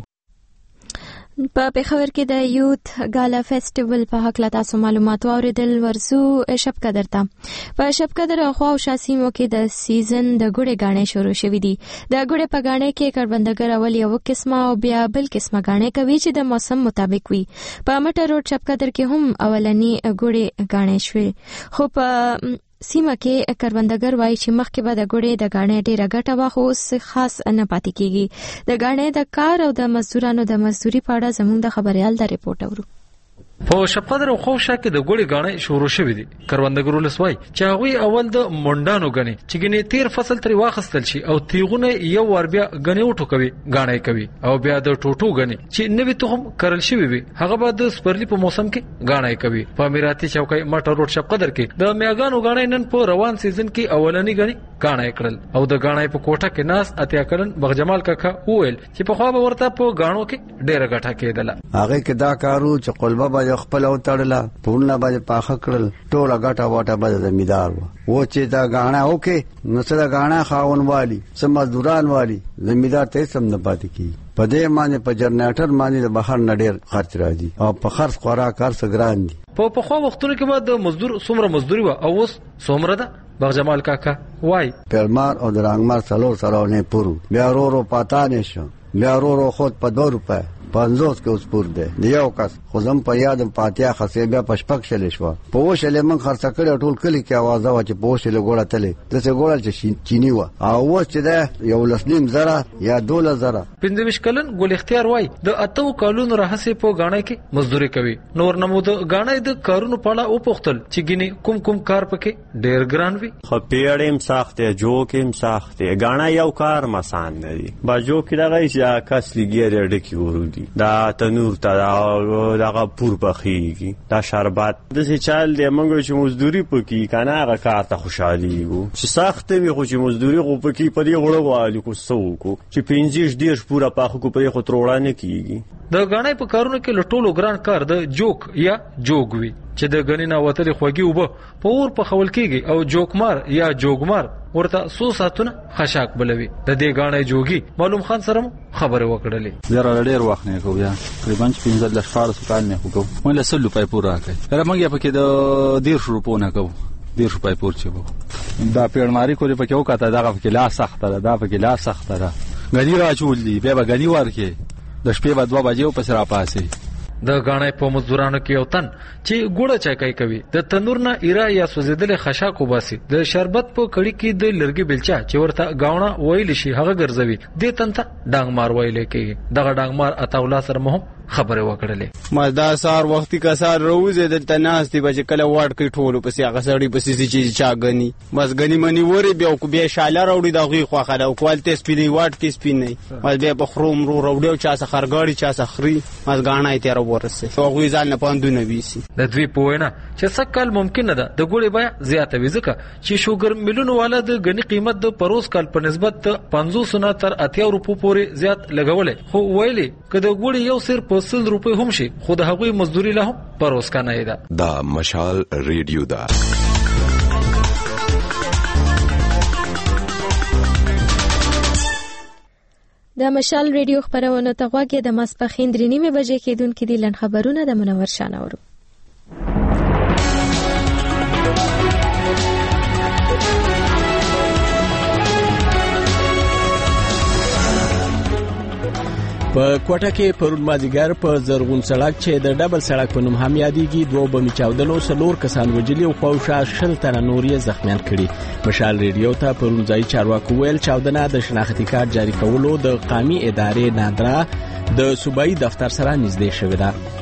په پیښور کې د یوت ګالا فیسټیوال په حق لا تاسو معلومات اوریدل ورزو شب قدر ته. په شب قدر خو او شاسیمو کې د سیزن د ګړې غاڼې شروع شوې دي. د ګړې په غاڼې کې کاربندګر اول یو قسمه او بیا بل قسمه غاڼې کوي چې د موسم مطابق وي. په مټر روډ شب قدر کې هم اولنی ګړې غاڼې شوې خو په سیمه کې کاربندګر وایي چې مخکې به د ګړې د غاڼې ډیره ګټه واخو خاص نه پاتې کیږي. د غاڼې د کار او د مزدورانو د مزدوري په اړه زموږ د خبريال د ریپورت اورو. په شب قدر او خوشا کې د ګوړې غاڼې شروع شوې دي. کروندګرو لسوي چې هغه اول د منډانو غني چې ګنې تیر فصل تری واخستل شي او تیغونه یو ور بیا غني وټو کوي غاڼې کوي او بیا د ټوټو غني چې نوې تخم کرل شوی وي هغه به د سپرلی په موسم کې غاڼې کوي. په اماراتي چوکۍ مټر روډ شب قدر کې د میاګانو غاڼې نن په روان سیزن کې اولنی غني غاڼې کړل او د غاڼې په کوټه کې ناس اتیا کړن بغجمال کاکا وویل چې په خوا به ورته په غاڼو کې ډیره غټه کېدله. هغه کې دا کارو چې قلبه خپل او تړله پورنا باندې پاخه کړل ټوله ګټه واټه به زمیدار و و چې دا غاڼه وکې نو څه دا غاڼه خاون والی څه مزدوران والی زمیدار ته سم نه پاتې کی. په دې باندې په جنریټر باندې د بهر نډیر خرچ راځي او په خرڅ خوراک کار سګران دي. په پخوا وختونو کې بعد مزدور څومره مزدوري و او اوس څومره ده بغجمال کاکا وای پرمار او درنګمار څلور سره نه پورو بیا ورو پاتا نشو بیا ورو خود په دو روپے پنځوس کې اوس پور دی دیو کس خو زم په یادم پاتیا خسې بیا پشپک شلې شو په وشلې من خرڅ کړې ټول کلی کې आवाज و چې په وشلې ګوړه تلې د څه ګوړه چې چینی و او اوس چې ده یو لسنیم زره یا دوله زره. پنځه ویشت کلن ګل اختیار وای د اتو کالونو راهسه په غاڼې کې مزدوري کوي. نور نمود غاڼې د کارونو په اړه او پختل چې ګینه کوم کوم کار پکې ډیر ګران وي. خو پیړم ساخته جوکم ساخته غاڼه یو کار مسان نه دي باجو کې دغه چې کس لګي ډېر ډکی ورودي کیږي دا تنور ته دا پور پخیږي دا شربت د څه چال دی موږ چې مزدوري پکې کنه هغه کار ته خوشحالي وو چې سخت وي خو چې مزدوري خو پکې په دې غوړو والي کو سو کو چې پنځه دیش پورا پاخو کو پرې خو تروړه نه کیږي د غاڼې په کارونو کې لټولو ګران کار د جوک یا جوګوي چې د غنی نه وتلې خوږي وبه په اور په خول کېږي او جوکمار یا جوګمار ورته سو ساتونه خشاک بلوي د دې غاڼې جوګي معلوم خان سره خبره وکړلې زه ډېر وخت نه کوم یا تقریبا پنځه لس کال سکان نه کوم مې له سلو پای پورا کړ را مګیا پکې د ډیر شروع پونه کوم ډیر شو پای پور چې وو دا پیړماري کولی پکې وکړه دا پکې لا سخت ده دا پکې لا سخت ده غنی را چولې به غنی ورکه د شپې په دوه بجې په سره پاسي د غاڼې په مزدورانو کې یو تن چې ګوړه چاکای کوي د تنور نه ایرا یا سوزیدل خشاک وباسي د شربت په کړي کې د لرګي بلچا چې ورته غاڼه ویل شي هغه ګرځوي د تن ته ډنګ مار ویل کوي دغه ډنګ مار اتاولا سره مهم خبره وکړلې ما دا سار وختي کا سار روزه د تناستي بچ کله واټ کې ټولو پسې هغه سړی پسې چې چا غني بس غني منی وری بیا کو بیا شاله راوړي دغه خو خاله او کوالته سپینی واټ کې سپینی بس بیا په خروم رو راوړي چا سره خرګاړي چا سره خري بس غاڼه تیر ورسه هغه ځان نه پاندونه ویسي د دوی پوینه چې سکل ممکن ده د ګوړې بیا زیاته وي ځکه چې شوګر ملونو والا د غني قیمت د پروز کال په نسبت پنځوس نه تر اتیا روپو پورې زیات لګولې خو ویلي کله ګوړې یو سر په سل روپے هم شي خو د هغوی مزدوري له هم پروس کنه ده دا مشال ریډیو ده د مشال ریډیو خبرونه ته غواګه د ماسپخین درې نیمه بجې کېدونکې دي لن خبرونه د منور شانورو په کوټه کې پرون مازیګر په زرغون سړک چې د ډبل سړک په نوم هم یادېږي دوه بمې چاودلو څلور کسان وژلي او خواوشا شل تنه نور یې زخمیان کړي مشال ریډیو ته پرون ځایي چارواکو ویل چاودنه د شناختي کارت جاري کولو د قامي ادارې نادرا د صوبایي دفتر سره نږدې شوې ده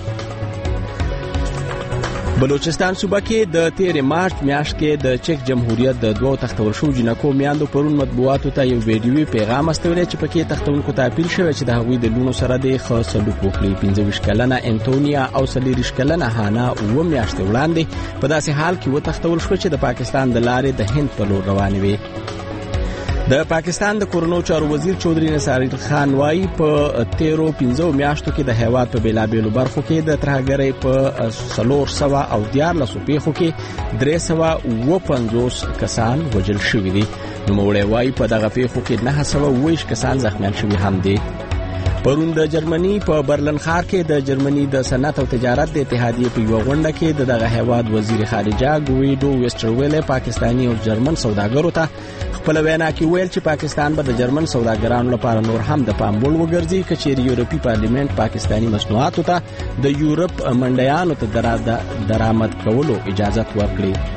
بلوچستان صوبه کې د تیر مارچ میاشت کې د چک جمهوریت د دوه تختور شو جنکو میاندو پرون مطبوعاتو ته یو ویډیوي پیغام استولی چې پکې تختونکو ته اپیل شوی چې د هغوی د لونو سره د ښه سلوک وکړي پنځه ویشت کلنه انټونیا او څلېرویشت کلنه هانا اووه میاشتې وړاندې په داسې حال کې وتښتول شوه چې د پاکستان د لارې د هند په لور روانې وې د پاکستان د کورونو چارو وزیر چودري نثار خان وايي په تیرو پنځو میاشتو کې د هیواد په بیلابیلو برخو کې د ترهګرۍ په څلور سوه او دیارلسو پیښو کې درې سوه اووه پنځوس کسان وژل شوي دي نوموړی وايي په دغه پیښو کې نهه سوه اووه ویشت کسان زخمیان شوي هم دي پرون د جرمني په برلن ښار کې د جرمني د صنعت او تجارت د اتحادیې په یوه غونډه کې د دغه هیواد وزیر خارجه ګویډو ویسټرویل پاکستاني او جرمن سوداګرو ته خپل وینا کې ویل چې پاکستان به د جرمن سوداګرانو لپاره نور هم د پام وړ وګرځي که چیرې یورپي پارلیمنت پاکستاني مصنوعاتو ته د یورپ منډیانو ته درآمد کولو اجازه ورکړي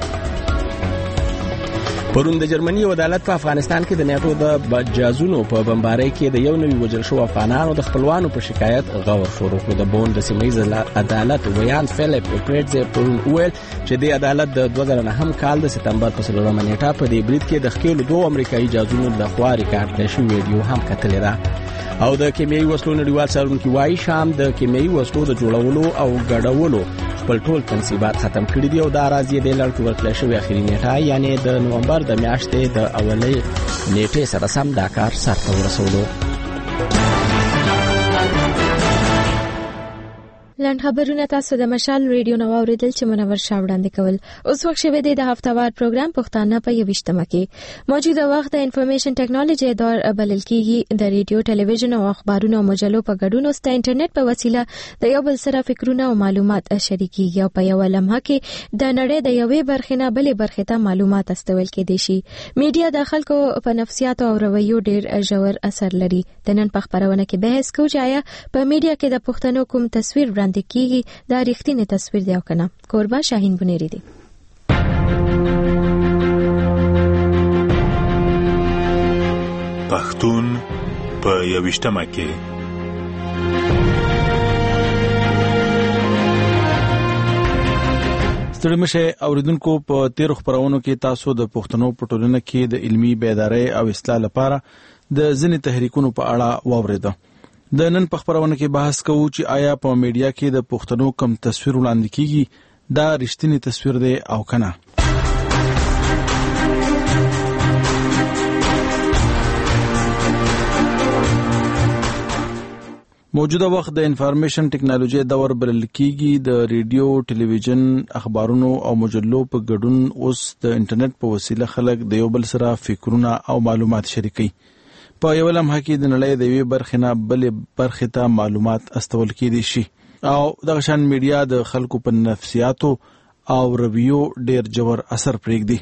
پرون د جرمني عدالت په افغانستان کې د نیټو د جازونو په بمبارۍ کې د یو نوي وژل شو افغانانو د خپلوانو په شکایت غور شروع کړ د بون د سیمه عدالت ویان فلیپ پریټز پرون ویل چې د عدالت د دوه زره نهم کال د سپتمبر په څلورمه نیټه په دې برید کې د ښکېلو دوه امریکایي جازونو د خوا ریکارډ کړی شوی ویډیو هم کتلې ده او د کیمیاوي وسلو نړیوال څارونکي وایي شام د کیمیاوي وسلو د جوړولو او ګډولو خپل ټول تنصیبات ختم کړي دي او دا راز یې د لړ کې ورکړل شوی اخري نیټه یعنی د نومبر د میاشتې د اولې نیټې سره سم دا کار سرته ورسولو لاند خبرونه تاسو د مشال ریډیو نو اوریدل چې منور شاه وړاندې کول اوس وخت شوه د هفتهوار پروګرام پښتانه په یوشتمه کې موجوده وخت د انفارمیشن ټیکنالوژي دور بلل کېږي د ریډیو ټلویزیون او اخبارونو او مجلو په ګډون اوس د انټرنیټ په وسیله د یو بل سره فکرونه او معلومات شریکيږي او په یو لمحه کې د نړۍ د یوې برخې نه بلې برخې ته معلومات استول کېدي شي میډیا د خلکو په نفسیات او رویو ډېر ژور اثر لري د نن په خبرونه کې بحث کوو چې آیا په میډیا کې د پښتنو کوم تصویر وړاندې کیږي دا رښتینی تصویر دی او کنه کوربه شاهین بنيري دی پښتون په یوشتمه کې ستړي مشه اوریدونکو په تیر خبرونو کې تاسو د پښتنو په ټولنه کې د علمي بیدارۍ او اصلاح لپاره د ځینې تحریکونو په اړه واوریده د نن په خبرونه کې بحث کوو چې آیا په میډیا کې د پښتنو کم تصویر وړاندې کیږي دا رښتینی تصویر دی او کنه. موجوده وخت د انفارمیشن ټیکنالوژي دور بلل کیږي. د ریډیو، ټلویزیون، اخبارونو او مجلو په ګډون اوس د انټرنیټ په وسیله خلک د یو بل سره فکرونه او معلومات شریکي. په یو لمحه کې د نړۍ د یوې برخې نه بلې برخې ته معلومات استول کېدی شي او دغه شان میډیا د خلکو په نفسیاتو او رویو ډیر جوړ اثر پرېږدي.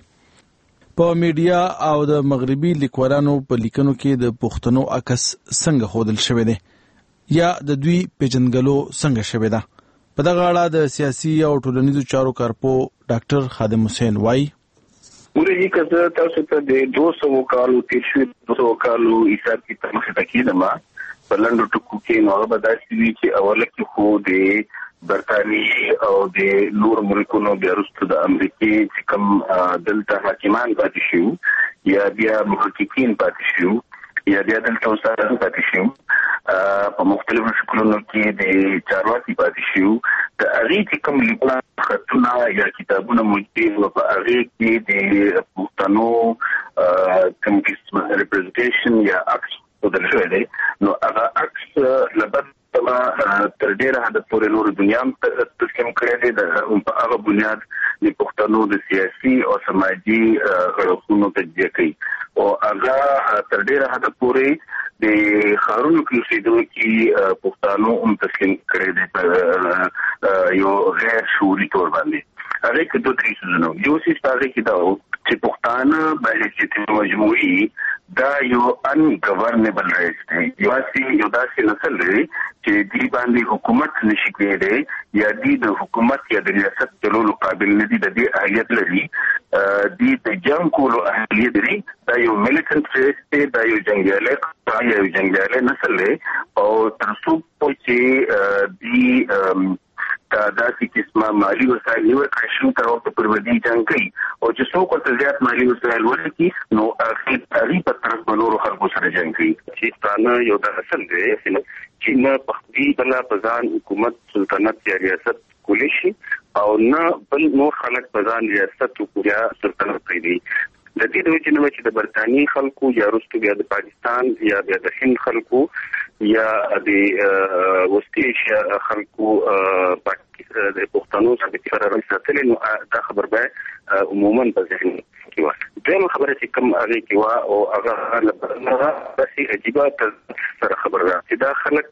په میډیا او د مغربي لیکوالانو په لیکنو کې د پښتنو عکس څنګه ښودل شوی دی یا د دوی پیژنګلو څنګه شوی ده؟ په دغه اړه د سیاسي او ټولنیزو چارو کارپو ډاکټر خادم حسین وایي ورې کزه تاسو ته د دوه سوه کالو تیر شوي دوه سوه کالو حساب کتاب مخې ته کېدم په لنډو ټکو کې نو هغه به داسې وي چې اوله کې خو د برطانیې او د نور ملکونو بیا وروسته د امریکې چې کوم دلته حاکمان پاتې شو یا بیا محققین پاتې شو یا بیا دلته استادان پاتې شو په مختلفو شکلونو کې د چارواکي پاتې شو د هغې چې کوم لیکوال خطونه یا کتابونه موجود و په هغې کې د پښتنو کوم قسمه ریپرزنټیشن یا عکس ښودل شوی دی نو هغه عکس له بد تر ډېره حده پورې نورو دنیا هم تسلیم کړی دی په هغه بنیاد د پښتنو د سیاسي او سماجي اړخونو تجزیه کوي او هغه تر ډېره حده پورې د ښارونو کې اوسېدونکي پښتانو هم تسلیم کړی دی په یو غیر شعوري طور باندې. هغې کې دوه درې څیزونه یو څیز په هغې کې دا و چې پښتانه په حیثیت مجموعي دا یو ان ګورنبل رایټ دی یوازې یو داسې نسل دی چې دوی باندې حکومت نشي کېدی یا دوی د حکومت یا د ریاست چلولو قابل نه دي د دې اهلیت لري دوی د جنګ کولو اهلیت لري دا یو میلیټنټ ریس دی دا یو جنګیالی یا یو جنګیالی نسل دی او تر څو چې دوی دا داسې قسمه مالي وسایل ورکړی شي تر وخته پورې به دوی جنګ کوي او چې څوک ورته زیات مالي وسایل ورکړي نو هغې په طرف به نورو خلکو سره جنګ کوي. چې پښتانه یو دا نسل دی چې نه په خپلې بله په ځان حکومت سلطنت یا ریاست کولی شي او نه بل نور خلک په ځان ریاست یا سلطنت پرېږدي. د دې د وجې نه چې د برطانیې خلکو یا وروسته بیا د پاکستان یا بیا د هند خلکو یا د وسطي ایشیا خلکو د پښتنو ثابتې فرهنګ ساتلې نو دا خبر به عموما په ذهن کې وه. دویمه خبره چې کوم هغې کې وه او هغه داسې عجیبه سره خبره ده چې دا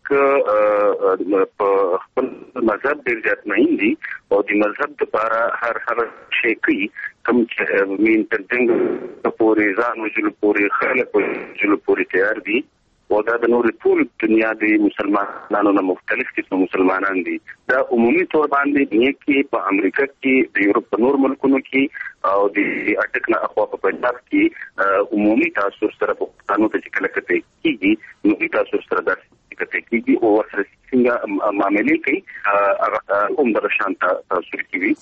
خلک په خپل مذهب ډېر زیات مین دي او د مذهب دپاره هر هر شی کوي کوم چې مین تر جنګ پورې ځان وژلو پورې خلک وژلو پورې تیار دي او دا د نورې ټول دنیا د مسلمانانو نه مختلف قسم مسلمانان دي. دا عمومي طور باندې دنیا کې په امریکا کې د یورپ په نور ملکونو کې او د اټک نه اخوا په پنجاب کې عمومي تاثر سره پښتانو ته چې کله کتې کېږي نو تاثر سره داسې کتې کېږي او ورسره څنګه معاملې کوي هغه هم دغه شان تاثر کوي.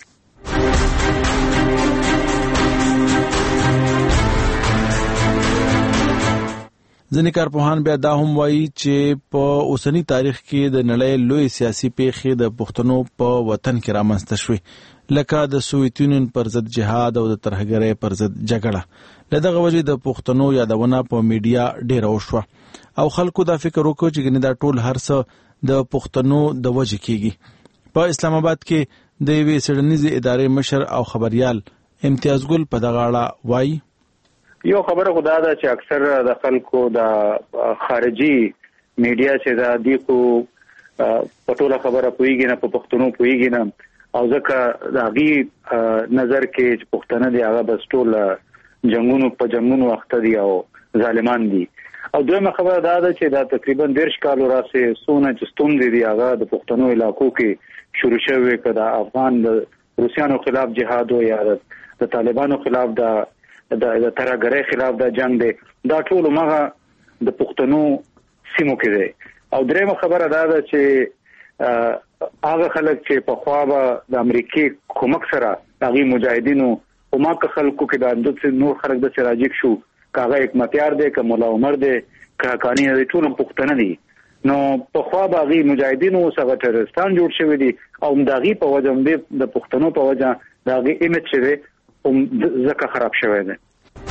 ځینې کارپوهان بیا دا هم وایي چې په اوسنی تاریخ کې د نړۍ لوی سیاسي پیښې د پښتنو په وطن کې رامنځته شوې لکه د سوویت یونین پر ضد جهاد او د ترهګرۍ پر ضد جګړه. له دغه وجې د پښتنو یادونه په میډیا ډېره وشوه او خلکو دا فکر وکړ چې ګنې دا ټول هر څه د پښتنو د وجې کېږي. په اسلام آباد کې د یوې څېړنیزې ادارې مشر او خبریال امتیاز ګل په دغه اړه وایي یو خبره خو دا ده چې اکثر د خلکو د خارجي میډیا چې دا دی خو په ټوله خبره پوهېږي نه په پښتنو پوهېږي نه او ځکه د هغې نظر کې چې پښتانه دي هغه بس ټول جنګونو په جنګونو اخته دي او ظالمان دي. او دویمه خبره دا ده چې دا تقریبا دېرش کالو راسې څونه چې ستونزې دي هغه د پښتنو علاقو کې شروع شوې که د افغان د روسیانو خلاف جهاد و یا د طالبانو خلاف د د ترهګرۍ خلاف دا جنگ دی دا ټول مغه د پښتنو سیمو کې دی. او درېمه خبره دا ده چې هغه خلک چې په خوا به د امریکې کومک سره هغې مجاهدینو کومک خلکو کې د اندوس نور خلک داسې راجګ شو که هغه حکمتیار دی که ملا عمر دی که حقاني دی ټول پښتانه دي نو په خوا باغی مجاهدینو سره ټرستان جوړ شوی دي او داغي په وجه د پښتنو په وجه داغي ایمیج شوی او ځکه خراب شوی دی.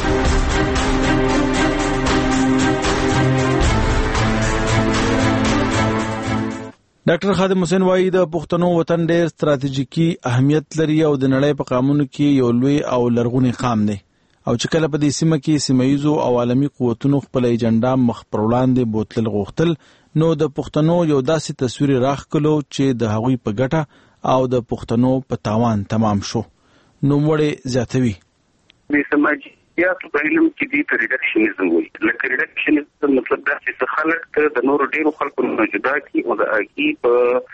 ډاکټر خادم حسین وایي د پښتنو وطن ډېر ستراتیژیکي اهمیت لري او د نړۍ په قامونو کې یو لوی او لرغونی قام دی او چې کله په دې سیمه کې سیمایزو او عالمي قوتونو خپل ایجنډا مخ پر وړاندې بوتل غوښتل نو د پښتنو یو داسې تصویر راخکلو چې د هغوی په ګټه او د پښتنو په تاوان تمام شو. نو وړې زیاتوي د سماجي یا په علم کې دي ته ریډکشنیزم وایي. لکه ریډکشنیزم مطلب دا چې خلک ته د نورو ډیرو خلکو نه جدا کړي او د هغې په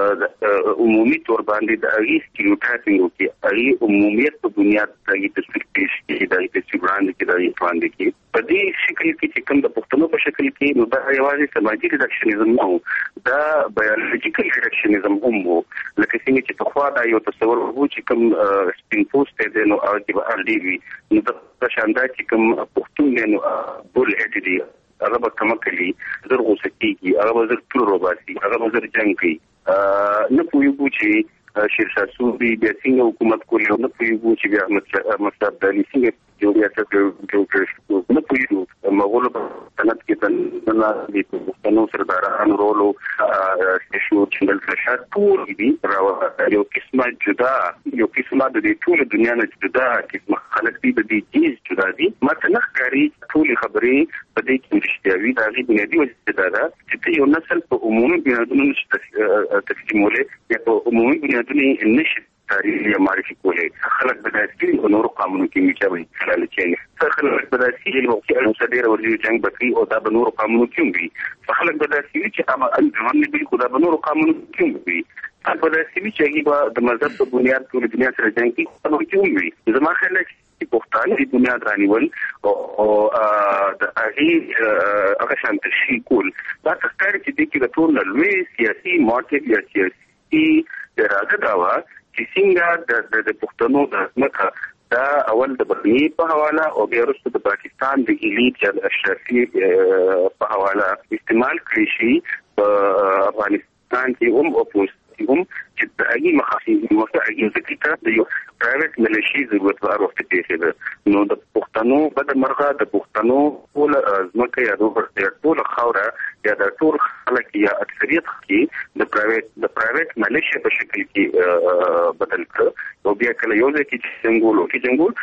عمومي تور باندې د هغې سټیریوټایپینګ وکړي، هغې عمومیت په بنیاد د هغې تصویر پیش کړي، د هغې تصویر وړاندې کړي، د هغې وړاندې کړي. په دې شکل کې چې کوم د پښتنو په شکل کې نو دا یوازې سماجي ریډکشنیزم نه و، دا بایولوژیکل ریډکشنیزم هم و. لکه څنګه چې پخوا دا یو تصور و چې کوم سپین پوسټ دی نو هغه به ارډي وي، نو د شاندا چې کوم پښتون دی نو بول هډ دی، هغه به کمکلي زر غوسه کېږي، هغه به زر تور روباسي، هغه به زر جنګ کوي. نه پوهېږو چې شیرشاه سوري بیا څنګه حکومت کوي او نه پوهېږو چې بیا احمد شاه ابدالي څنګه جوړیات جوړ کړ. نه پوهېږو مغولو په سلطنت کې د د پښتنو سردارانو رول او شو چې دلته شاه ټول دي یو قسمه جدا یو قسمه د دې ټول دنیا نه جدا قسمه خلک دي د دې جیز جدا دي. ماته نه ښکاري ټول خبرې په دې کې رښتیا وي. د هغې بنیادي وجه دا ده چې یو نسل په عمومي بنیادونو نشي تقسیمولی یا په عمومي بنیادونو نشي تاریخ یا معرفي کولی. خلک به داسې کړي په نورو قامونو کې میچوي خلال چینې څه خلک به داسې چې موسه ډېره ورځي جنګ به کوي او دا به نورو قامونو کې هم وي. څه خلک به داسې وي چې هغه انجمن نه وي خو دا به نورو قامونو کې هم وي. هغه به داسې وي چې هغې به د مذهب په بنیاد ټولې دنیا سره جنګ کوي خو هغه کې هم وي. زما خیال دی چې پښتانه د بنیاد رانیول او د هغې هغه شان تشریح کول دا څه ښکاري چې دې کې د ټول لوی سیاسي موقف یا سیاسي اراده دا وه چې څنګه د پښتنو د ځمکه دا اول د برني په حواله او بیا وروسته د پاکستان د ایلیټ یا د اشرافي په حواله استعمال کړی شي په افغانستان کې هم او په هم چې د هغې مخافي مخافي ځکه ته د یو پرایویټ ملیشي ضرورت په هر وخت کې پیښې ده. نو د پښتنو بده مرغه د پښتنو ټوله ځمکه یا د ټوله خاوره یا د ټول خلک یا اکثریت کې د پرایویټ د پرایویټ ملیشیا په شکل کې بدل کړ او بیا کله یو ځای کې جنګول او کې جنګول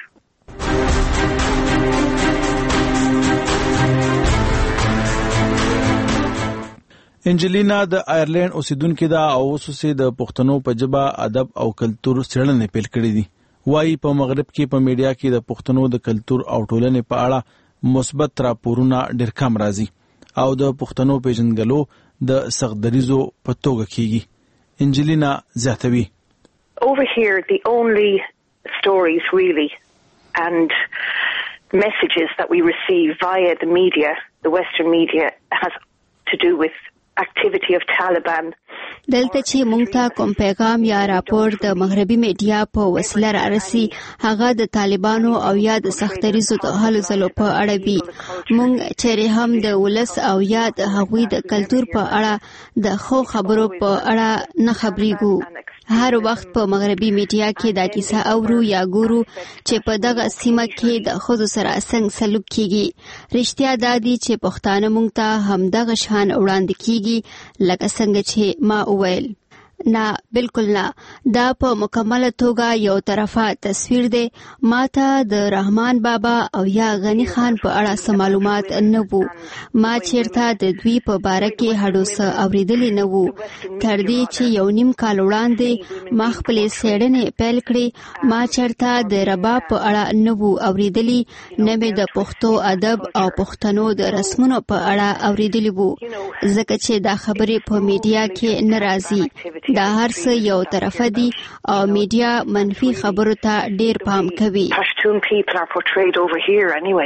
انجلینا د آیرلند اوسیدونکې ده او اوس د پښتنو په ژبه ادب او کلتور څېړنې پیل کړې دي. وایي په مغرب کې په میډیا کې د پښتنو د کلتور او ټولنې په اړه مثبت راپورونه ډېر کم راځي او د پښتنو پیژندګلو د سختدریزو په توګه کېږي. انجلینا زیاتوي Over here the only stories really and messages that we receive via the media, the Western media, has to do with activity of Taliban. دلته چې مونږ ته کوم پیغام یا راپور د مغربي میډیا په وسیله رارسي هغه د طالبانو او یا د سختدریزو د هلو ځلو په اړه وي. مونږ چیرې هم د ولس او یا د هغوی د کلتور په اړه د ښو خبرو په اړه نه خبرېږو. هر وخت په مغربي میډیا کې دا کیسه اورو یا ګورو چې په دغه سیمه کې د ښځو سره څنګه سلوک کیږي. رښتیا دا دي چې پښتانه مونږ ته همدغه شان وړاندې کیږي لکه څنګه چې ما وویل. نه بالکل نه، دا په مکمله توګه یو طرفه تصویر دی. ماته د رحمان بابا او یا غنی خان په اړه څه معلومات نه وو. ما چیرته د دوی په باره کې هډو څه اورېدلی نه وو. تر دې چې یو نیم کال وړاندې ما خپلې څېړنې پیل کړې ما چیرته د رباب په اړه نه وو اورېدلی، نه مې د پښتو ادب او پښتنو د رسمونو په اړه اورېدلی وو ځکه چې دا خبرې په میډیا کې نه راځي. دا هر څه یو طرفه دي او میډیا منفي خبرو ته ډیر پام کوي. Pashtun people are portrayed over here anyway.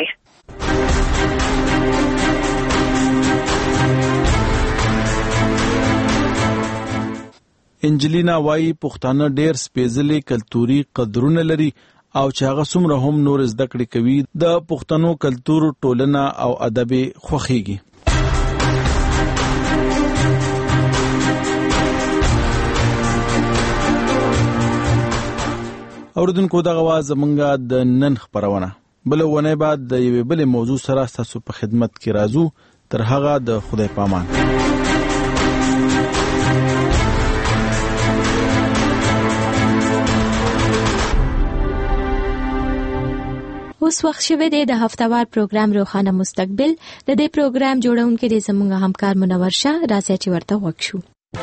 انجلینا وایي پښتانه ډیر سپېڅلي کلتوري قدرونه لري او چې هغه څومره هم نور زده کړې کوي د پښتنو کلتور ټولنه او ادب خوښیږي. اوردونکو دغه واز زمونږه د نن خبرونه بل ونه بعد د یوې بل موضوع سره تاسو په خدمت کې راځو تر هغه د خدای پامان. اوس وخت شوه دی د هفتهوار پروګرام روخانه مستقبل. د دې پروګرام جوړونکو د زموږ همکار منور شاه راځي چې ورته وښیو.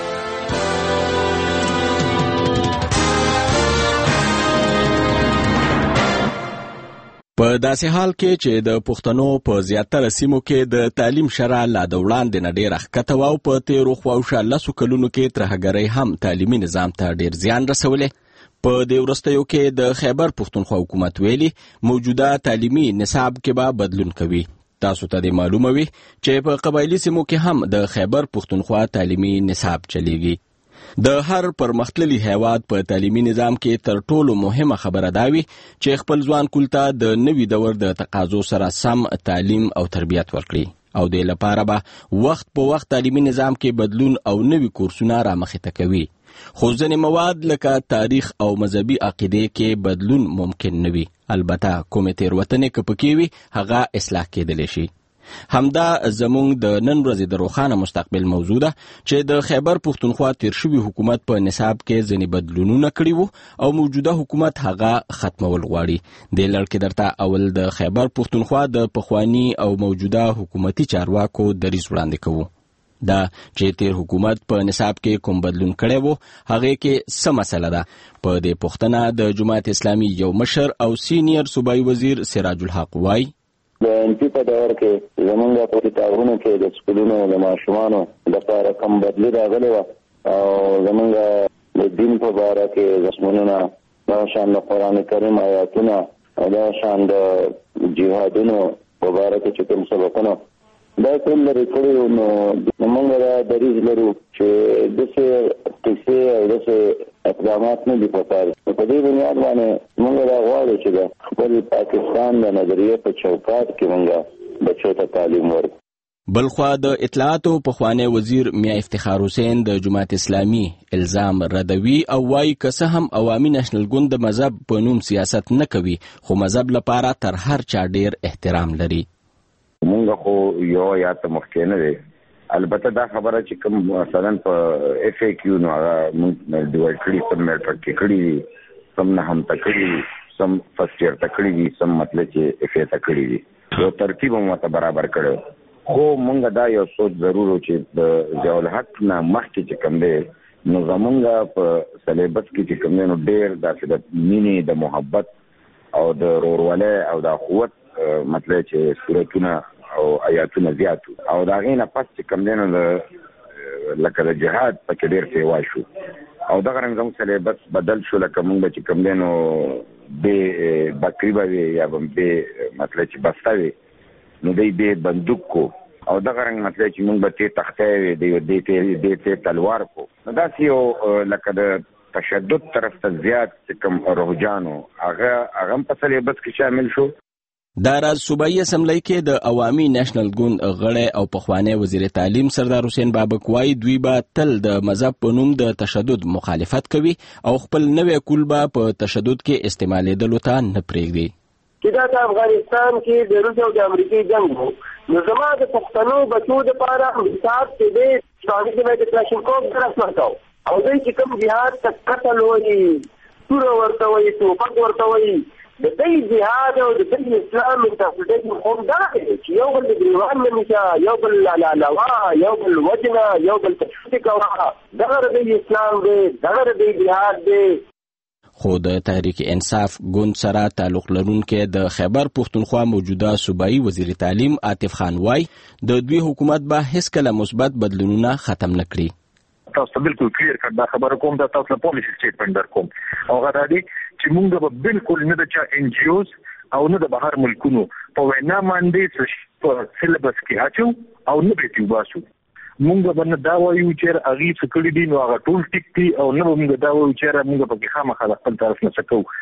په داسې حال کې چې د پښتنو په زیاتره سیمو کې د تعلیم شرع لا د وړاندې نه ډېره ښکته وه او په تېرو خواوشا لسو کلونو کې ترهګرۍ هم تعلیمي نظام ته ډېر زیان رسولی. په دې وروستیو کې د خیبر پښتونخوا حکومت ویلي موجوده تعلیمي نصاب کې به بدلون کوي. تاسو ته د معلومه وي چې په قبایلي سیمو کې هم د خیبر پښتونخوا تعلیمي نصاب چلیږي. د هر پرمختللي هیواد په تعلیمي نظام کې تر ټولو مهمه خبره دا وي چې خپل ځوان کول ته د نوي دور د تقاضو سره سم تعلیم او تربیت ورکړي او د لپاره به وخت په وخت تعلیمي نظام کې بدلون او نوي کورسونه رامخې ته کوي. خو ځینې مواد لکه تاریخ او مذهبي عقیدې کې بدلون ممکن نه وي. البته کومې تېروتنې که پکې وي هغه اصلاح کېدلی شي. همدا زموږ د نن ورځې د روښانه مستقبل موضوع ده چې د خیبر پښتونخوا تیر شوي حکومت په نصاب کې ځینې بدلونونه کړي وو او موجوده حکومت هغه ختمول غواړي. دې لړ کې درته اول د خیبر پښتونخوا د پخواني او موجوده حکومتي چارواکو دریځ وړاندې کوو. دا چې تیر حکومت په نصاب کې کوم بدلون کړی وو هغې کې څه مسله ده. په دې پوښتنه د جماعت اسلامي یو مشر او سینیر صوبایي وزیر سراج الحق وایي د ان پی په دور کې زمونږ په کتابونو کې د سکولونو د ماشومانو لپاره کوم بدلی راغلی وه او زمونږ د دین په باره کې رسمونونه دا شان د قرآن کریم آیاتونه او دا شان د جهادونو په باره کې چې کوم سبقونه دا ټول لري کړي نو موږ دا دریځ لرو چې داسې کیسې او داسې اقدامات نه دي پکار. په دې بنیاد باندې موږ دا غواړو چې د خپل پاکستان د نظریې په چوکاټ کې موږ بچو ته تعلیم ورکړو. بلخوا د اطلاعاتو پخوانی وزیر میاں افتخار حسین د جماعت اسلامي الزام ردوي او وايي که څه هم عوامي نېشنل ګوند د مذهب په نوم سیاست نه کوي خو مذهب لپاره تر هر چا ډېر احترام لري. مونږ خو یو یا ته مخکې نه دی. البته دا خبره چې کوم مثلا په اف ای کیو نو هغه مونږ ډیوایډ کړي سم میټر کې کړي دي سم نه هم تکړي سم فرست ایئر تکړي دي سم مطلب چې اف ای تکړي دي یو ترتیب هم ته برابر کړو. خو مونږ دا یو سوچ ضرورو چې د ضیاء الحق نه مخکې چې کوم دی نو زمونږ په سلیبس کې چې کوم دی نو ډېر داسې د مینې د محبت او د ورورولۍ او د اخوت مطلب چې سورتونه او آیاتونه زیاتو او دا غي نه پس چې کوم دینه د لکه د جهاد په ډېر سیوا شو او دا غرنګ زموږ سلیبس بدل شو لکه موږ چې کوم دینو به بکری به یا به مطلب چې بستوي نو دی به بندوق کو او دا غرنګ مطلب چې موږ به ته تخته دی د ته د ته تلوار کو نو دا یو لکه د تشدد طرف ته زیات کوم روحجانو هغه هغه په سلیبس کې شامل شو. دا راز صوبایي اسمبلی کې د عوامي نېشنل ګوند غړی او پخوانی وزیر تعلیم سردار حسین بابک وایي دوی به تل د مذهب په نوم د تشدد مخالفت کوي او خپل نوی کول به په تشدد کې استعمالېدلو ته نه پرېږدي. چې دا د افغانستان کې د روس او د امریکای جنګ وو نو زما د پښتنو بچو دپاره حساب چې دی اسلامي جماعت کلاشینکوف درس ورکاو او دوی چې کوم جهاد ته قتل وایي توره ورته وایي ټوپک ورته وایي د دې جهاد او د دې اسلام انټرپریټیشن خو دا دی چې یو بل د ګریوان نه نشه یو بل لالاوا یو بل وجنه یو بل تشدید کوه دغه د اسلام دی دغه د جهاد دی. خو د تحریک انصاف ګوند سره تعلق لرونکي د خیبر پښتونخوا موجوده صوبایي وزیر تعلیم عاطف خان وای د دوی حکومت به هیڅ کله مثبت بدلونونه ختم نه کړي. تاسو بالکل کلیر کړه دا خبره کوم دا تاسو له پالیسی سټیټمنټ در کوم او غواړم چې موږ به بالکل نه د چا ان جی اوز او نه د بهر ملکونو په وینا باندې په سلیبس کې اچو او نه به تیوباسو. موږ به نه دا وایو چې هغه څه کړي دي نو هغه ټول ټیک دي او نه موږ دا وایو چې موږ په خامخا خپل طرف نه سکو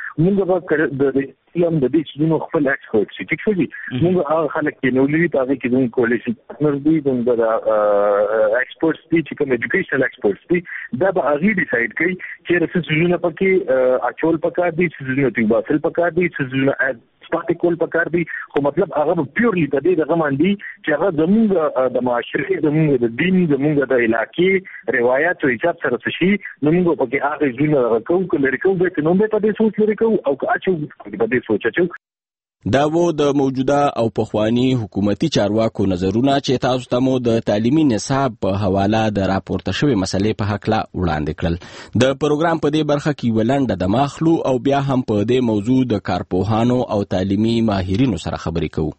موږ به د یم د دې چې موږ خپل ایکسپرټ شي ټیک شو دي موږ هغه خلک کې نو لري تاسو کې د کولیشن پارتنر دي د ایکسپرټس دي چې کوم ایجوکیشنل ایکسپرټس دي دا به هغه ډیسایډ کوي چې رسېږي پکې اچول پکار دي چې زونه ټینګ باسل پکار دي چې زونه پاتې کول پکار دي خو مطلب هغه پیورلی د دې دغه باندې چې هغه زموږ د معاشري زموږ د دین زموږ د علاقې روایت او حساب سره شي نو موږ پکې هغه زونه کوو کله کوو به نو به په دې سوچ لري کوو او اچو په دې سوچ اچو دا وو د موجوده او پخوانی حکومتي چارواکو نظرونه چې تاسو ته مو د تعلیمي نصاب په حواله د راپورته شوی مسلې په حق لا وړاندې کړل د پروګرام په دې برخه کې ولنډه د ماخلو او بیا هم په دې موضوع د کارپوهانو او تعلیمي ماهرینو سره خبرې کوو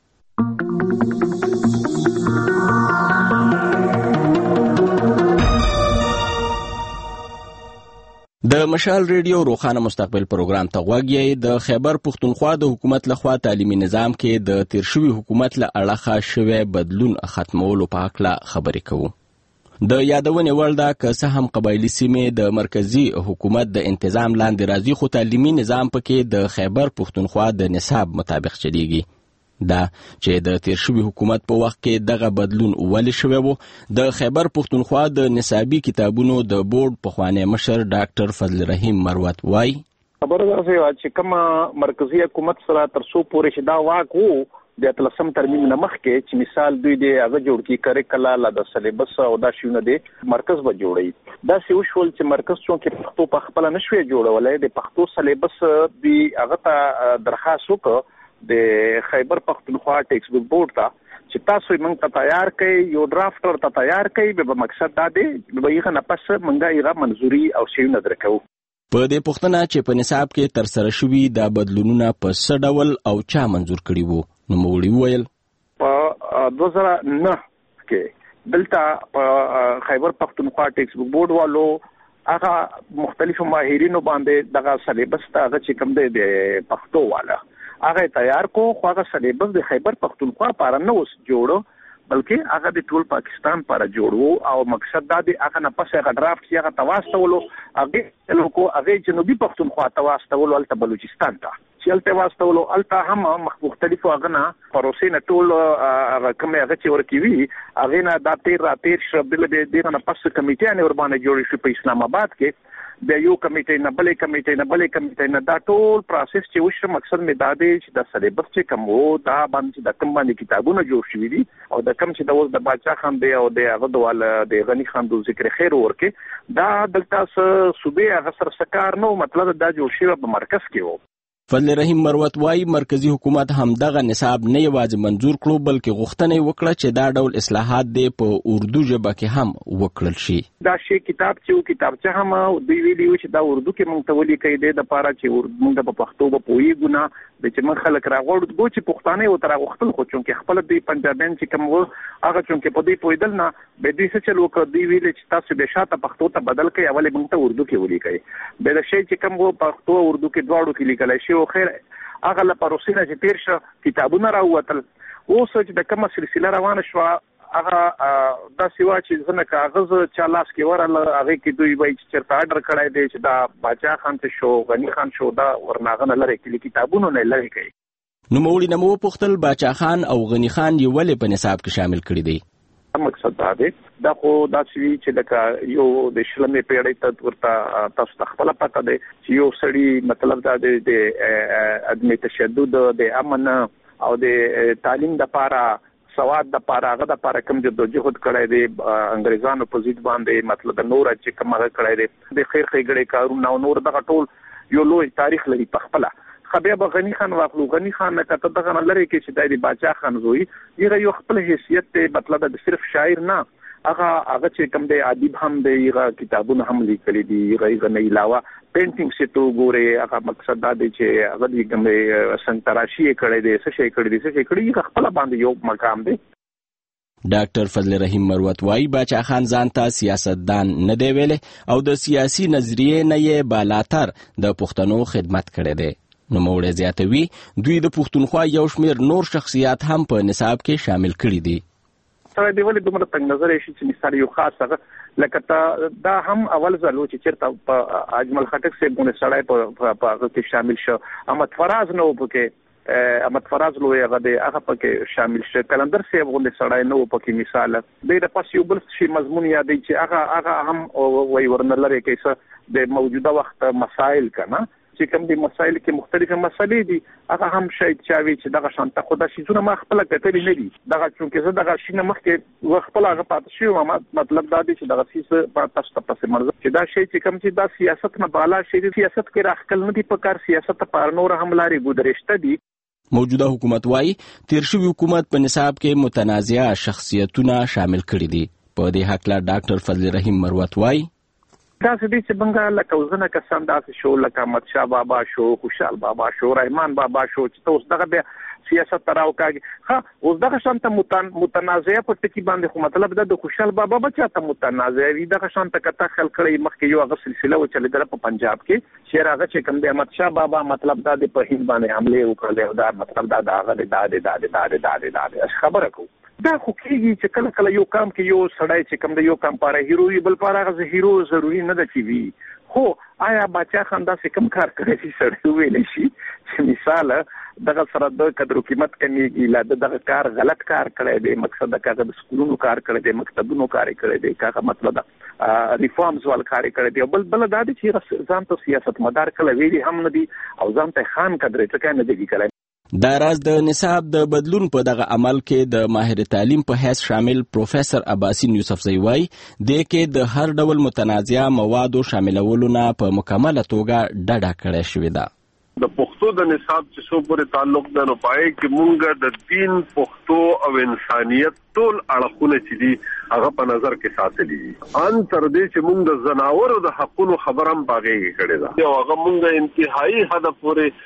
د مشال ریډیو روخانه مستقبل پروګرام ته غوږی د خیبر پختونخوا د حکومت لخوا تعلیمي نظام کې د تیر شوی حکومت له اړخه شوی بدلون ختمولو په حق لا خبرې کوو د یادونې وړ ده که څه هم قبایلي سیمې د مرکزی حکومت د انتظام لاندې راځي خو تعلیمي نظام پکې د خیبر پختونخوا د نصاب مطابق چلیږي دا چې د تیر شوی حکومت په وخت کې دغه بدلون ولې شوی وو د خیبر پختونخوا د نصابي کتابونو د بورډ پخوانی مشر ډاکټر فضل رحیم مروت وای خبره ده چې کومه مرکزی حکومت سره تر څو پورې شدا واک وو د اتلسم ترمیم نمخ کې چې مثال دوی د هغه جوړ کی کریکلا لا د سلیبس او دا شونه دي مرکز به جوړي دا سی وشول چې مرکز چون کې پښتو په خپل نشوي جوړولای د پښتو سلیبس دی هغه ته درخواست وکړه د خیبر پختونخوا ټیکس بک بورډ ته چې تاسو موږ ته تیار کړئ یو ډرافټ ورته تیار کړئ به مقصد دا دی به یې نه پس موږ یې منزوري او شیونه درکو په دې پوښتنه چې په نصاب کې تر سره شوي دا بدلونونه په څه ډول او چا منزور کړي وو نو موږ ویل په دوه زره نه کې دلته په خیبر پختونخوا ټیکس بک بورډ والو هغه مختلفو ماهرینو باندې دغه سلیبس ته هغه چې کوم دی د پښتو والا هغه تیار کو خو هغه سلیبس د خیبر پختونخوا لپاره نه اوس جوړو بلکې هغه د ټول پاکستان لپاره جوړو او مقصد دا دی هغه نه پس هغه ډرافټ هغه تواستولو هغه لوکو هغه جنوبي پختونخوا تواستولو الته بلوچستان ته چې الته واستولو الته هم مختلفو هغه نه پروسې نه ټول هغه کوم هغه چې ورکیوي هغه نه دا تیر را تیر شبل د دې نه پس کمیټه نه ور باندې جوړ شي په اسلام آباد کې د یو کمیټې نه بلې کمیټې نه بلې کمیټې نه دا ټول پروسس چې وشو مقصد می دا دی چې د سلیبس چې کوم وو دا باندې د کوم باندې کتابونه جوړ شوي دي او د کوم چې د اوس د باچا خان دی او د هغه دوال د غنی خان د ذکر خیر ورکه دا دلته صوبې هغه سر سکار نو مطلب دا جوړ شوی په مرکز کې وو فضل رحیم مروت وای مرکزی حکومت هم دغه نصاب نه یوازې منزور کړو بلکې غوښتنه وکړه چې دا ډول اصلاحات د په اردو ژبه کې هم وکړل شي دا شی کتاب چې کتابچه هم دوی ویلي چې دا اردو کې مونږ ته ولي کوي د لپاره چې مونږ په پښتو په پوهیږو نه د چې من خلک راغوړو د چې پښتانه و تر غوښتل خو چې خپل د پنجابین چې کوم هغه چې په دې پویدل نه به دې څه چلو کړ دی ویل چې تاسو به شاته پښتو ته بدل کړئ اولې مونږ ته اردو کې ولي کوي به دا شی چې کوم پښتو اردو کې دواړو کې لیکل شي او خیر هغه له پروسینه چې تیر شو کتابونه راووتل اوس چې د کومه سلسله روانه شو هغه د سیوا چې څنګه کاغذ چالاس کې ورل هغه کې دوی وایي چې چرته آرډر کړای دی چې دا باچا خان ته شو غنی خان شو دا ورناغه نه لري کې کتابونه نه لري کوي نو مولوی نمو پختل باچا خان او غنی خان یې ولې په نصاب کې شامل کړی دی مقصد دا دی دا خو دا چې لکه یو د شلمې پیړۍ ته ورته تاسو خپل پته دی چې یو سړی مطلب دا دی د عدم تشدد د امن او د تعلیم د لپاره سواد د لپاره هغه د لپاره کوم د جهود کړی دی انګریزانو په ضد باندې مطلب نور چې کوم هغه کړی دی د خیر خیګړې کارونه او نور دغه ټول یو لوی تاریخ لري په خپل خبيب غنی خان واخلو غنی خان نه کته دغه لري کې چې د باچا خان زوی یغه یو خپل حیثیت ته مطلب د صرف شاعر نه هغه هغه چې کوم د ادیب هم دی هغه کتابونه هم لیکلي دي هغه نه علاوه پینټینګ سټو ګوره هغه مقصد دا دی چې هغه د کوم سنتراشي کړي دي څه شي کړي دي څه کړي هغه خپل باندې یو مقام دی ډاکټر فضل رحیم مروت وای باچا خان ځان ته سیاستدان نه دی ویلې او د سیاسي نظریې نه یې بالاتر د پښتنو خدمت کړي دي نو موړې زیاتوي دوی د پښتونخوا یو شمېر نور شخصیات هم په نصاب کې شامل کړي دي سره دی ولې دومره تنګ نظر شي چې مثال یو خاص هغه لکه تا دا هم اول ځلو چې چیرته په اجمل خټک سه بونه سړی په په کې شامل شو. احمد فراز نو پکې احمد فراز لوی هغه د هغه پکې شامل شو. کلندر سه بونه سړی نو پکې مثال د پس یو بل شي مضمون یادې چې هغه هغه هم وای ورنلره کې د موجوده وخت مسائل کنا چې کوم دي مسائل کې مختلفه مسلې دي هغه هم شاید چاوي چې دغه شانته خدا شي زونه ما خپل کتلې نه دي دغه چونکه زه دغه شینه مخکې وخپل هغه پات شي او مطلب دا دی چې دغه سیس په تاسو ته پسې مرزه چې دا شی چې کوم چې دا سیاست نه بالا شي د سیاست کې راخکل نه دي په کار سیاست په نور هم لاري ګذرشته دي. موجوده حکومت وايي تیر شوی حکومت په نصاب کې متنازعه شخصیتونه شامل کړي دي. په دې حق لا ډاکټر فضل رحیم مروت وايي دا څه دي چې بنګال لکه وزنه کسان داسې شو لکه احمد شاه بابا شو خوشحال بابا شو رحمان بابا شو چې اوس دغه بیا سیاست تراو کاږي ها اوس دغه شانته متنازعه په ټکی باندې خو مطلب دا د خوشحال بابا بچاته متنازعه وي دغه شانته کته خلک کړي مخکې یو هغه سلسله و چې لګره په پنجاب کې شیر هغه چې کوم د احمد شاه بابا مطلب دا د په هند باندې حمله وکړل دا مطلب دا دا هغه دا دا دا دا دا خبره کو دا خو کېږي چې کله کله یو کام کې یو سړی چې کوم د یو کام پاره هیروي بل پاره هغه هیرو ضروری نه ده چې وي. خو آیا بچا خان دا څه کم کار کوي چې سړی ویل شي چې مثال دغه سره د قدر قیمت کمیږي لا دغه کار غلط کار کړی دی مقصد دا کاغه د سکولونو کار کړی دی مکتبونو کار کړی دی کاغه مطلب دا ریفارمز ول کار کړی دی بل بل دا چې ځان ته سیاست مدار کړی ویلي هم نه دي او ځان ته خان قدر ټکا نه دی کړی. دا راز د نصاب د بدلون په دغه عمل کې د ماهر تعلیم په حیث شامل پروفیسور عباسین یوسفزئی وای د کې د هر ډول متنازعه موادو شاملولو نه په مکمله توګه ډډه کړې شوې ده. د پښتو د نصاب چې څو پورې تعلق ده نو پای کې مونږ د دین پښتو او انسانیت ټول اړخونه چې دي هغه په نظر کې ساتلي دي. ان تر دې چې مونږ د زناورو د حقونو خبرم باغې کړې ده او هغه مونږ انتهایی حد پورې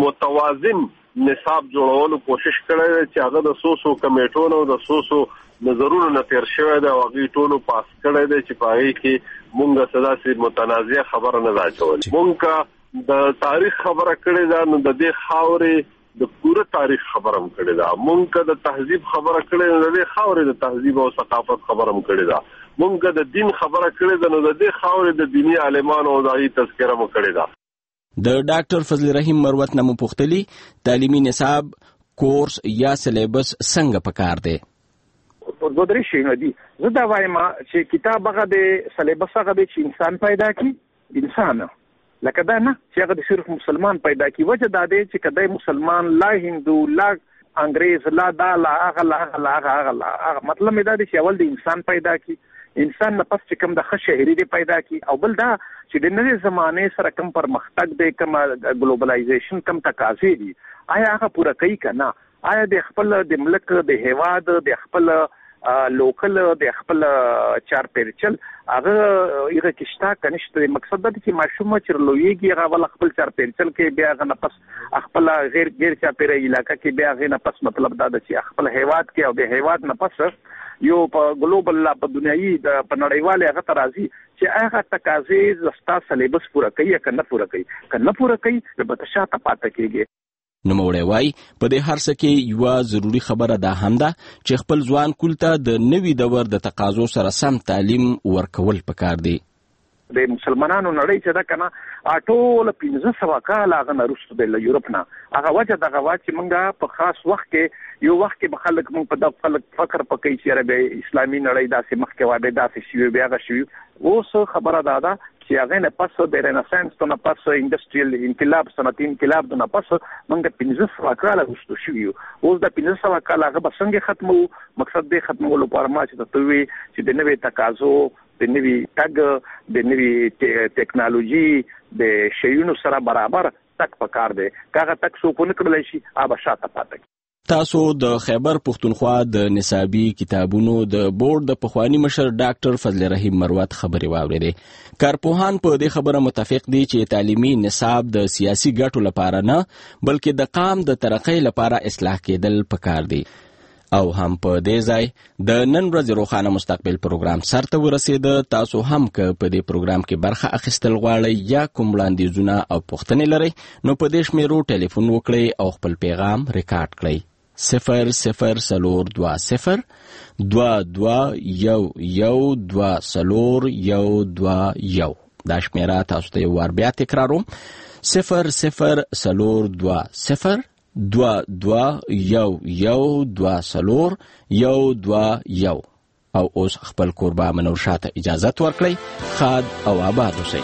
متوازن نصاب جوړولو کوشش کړی چې هغه د سوسو کمیټونو د سوسو نظرونو نه تیر شوی دی او هغه ټولو پاس کړی دی چې پای کې مونږه صدا سي متنازعه خبره نه راځولې. مونږه د تاریخ خبره کړې ده نو د دې خاورې د پوره تاریخ خبره هم کړې ده. مونږه د تهذیب خبره کړې نو د دې خاورې د تهذیب او ثقافت خبره هم کړې ده. مونږه د دین خبره کړې ده نو د دې خاورې د دینی عالمانو او دایي تذکره هم کړې ده. د ډاکټر فضل رحیم مروت نمو پختلی تعلیمي نصاب کورس یا سلیبس څنګه پکار دی؟ په دوه درې شي نه دي. زه دا وایم چې کتاب هغه د سلیبس هغه د انسان پیدا کی انسان لکه دا نه چې هغه د صرف مسلمان پیدا کی. وجه دا دی چې کله مسلمان لا هندو لا انګريز لا دا لا هغه لا هغه هغه مطلب دا دی چې اول د انسان پیدا کی انسان نه پس چې کوم د ښه شهري دی پیدا کی او بل دا چې د نوې زمانه سره کوم پرمختګ دی کوم ګلوبلایزیشن کوم تقاضې دي آیا هغه پوره کوي کنه آیا د خپل د ملک د هیواد د خپل لوکل د خپل چار پیرچل هغه یو کښتا کنيشته مقصد دا چې ماشوم چې لویږي هغه ول خپل چار پیرچل کې بیا غنه پس خپل غیر غیر چا پیر علاقہ کې بیا غنه پس مطلب دا چې خپل هیواد کې او د هیواد نه پس یو په ګلوبل لا په دنیوي د په نړیواله هغه ترازی چې هغه تقاضې زستا سلیبس پوره کوي کنه پوره کوي کنه پوره کوي به تشاته پاتې کیږي. نو موړی وای په دې هر څه کې یو ضروری خبره ده هم ده چې خپل ځوان کولته د نوي دور د تقاضو سره سم تعلیم ورکول پکار دی. د مسلمانانو نړۍ چې دا کنه ټول پنځه سوه کاله هغه وروسته د یورپ نه هغه وجه دغه وا چې موږ په خاص وخت کې یو وخت کې به خلک موږ په دغه خلک فکر پکې چې ربه اسلامي نړۍ داسې مخکې وابه داسې شي بیا هغه شي اوس خبره ده دا چې هغه نه پس د رنسانس ته نه پس انډستریال انقلاب صنعتي انقلاب نه پس موږ پنځه سوه کاله وروسته شو اوس د پنځه سوه کاله هغه څنګه ختمو مقصد دې ختمولو لپاره ما چې ته وی چې د نوې تقاضو د نوی تګ د نوی ټیکنالوژي د شیونو سره برابر تک پکار دی کاغه تک سو کو نکړل شي آبا شاته پاتې. تاسو د خیبر پختونخوا د نصابي کتابونو د بورډ د پخوانی مشر ډاکټر فضل رحیم مروت خبري واورېدې. کارپوهان په دې خبره متفق دي چې تعلیمي نصاب د سیاسي ګټو لپاره نه بلکې د قام د ترقۍ لپاره اصلاح کېدل پکار دي. او هم په دې ځای د نن ورځې روښانه مستقبل پروګرام سرته ورسېده. تاسو هم که په دې پروګرام کې برخه اخیستل غواړئ یا کوم وړاندیزونه او پوښتنې لرئ نو په دې شمیرو ټلیفون وکړئ او خپل پیغام ریکارډ کړئ. صفر صفر سلور دوا صفر دوا دوا یو یو دوا سلور یو دوا یو. دا شمیره تاسو ته یو وار بیا تکراروم: صفر صفر سلور دوا صفر دوا دوا یو یو دوا سلور یو دوا یو. او اوس خپل کوربه منور شاته اجازت ورکړئ. خاد او آباد اوسئ.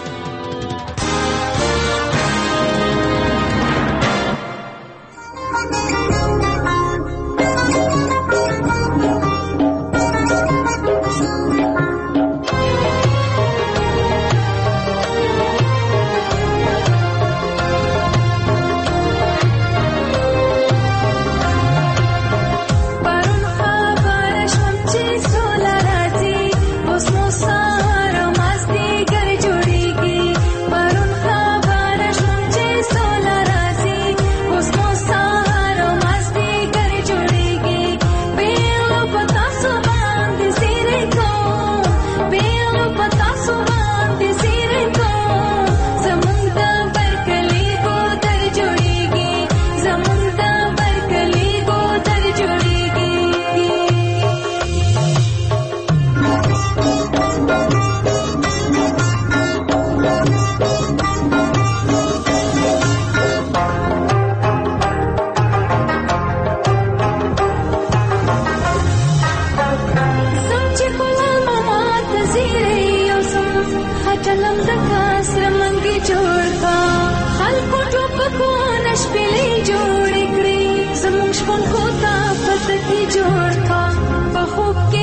شپون کو تا پتکی جوړ کا په خوب کې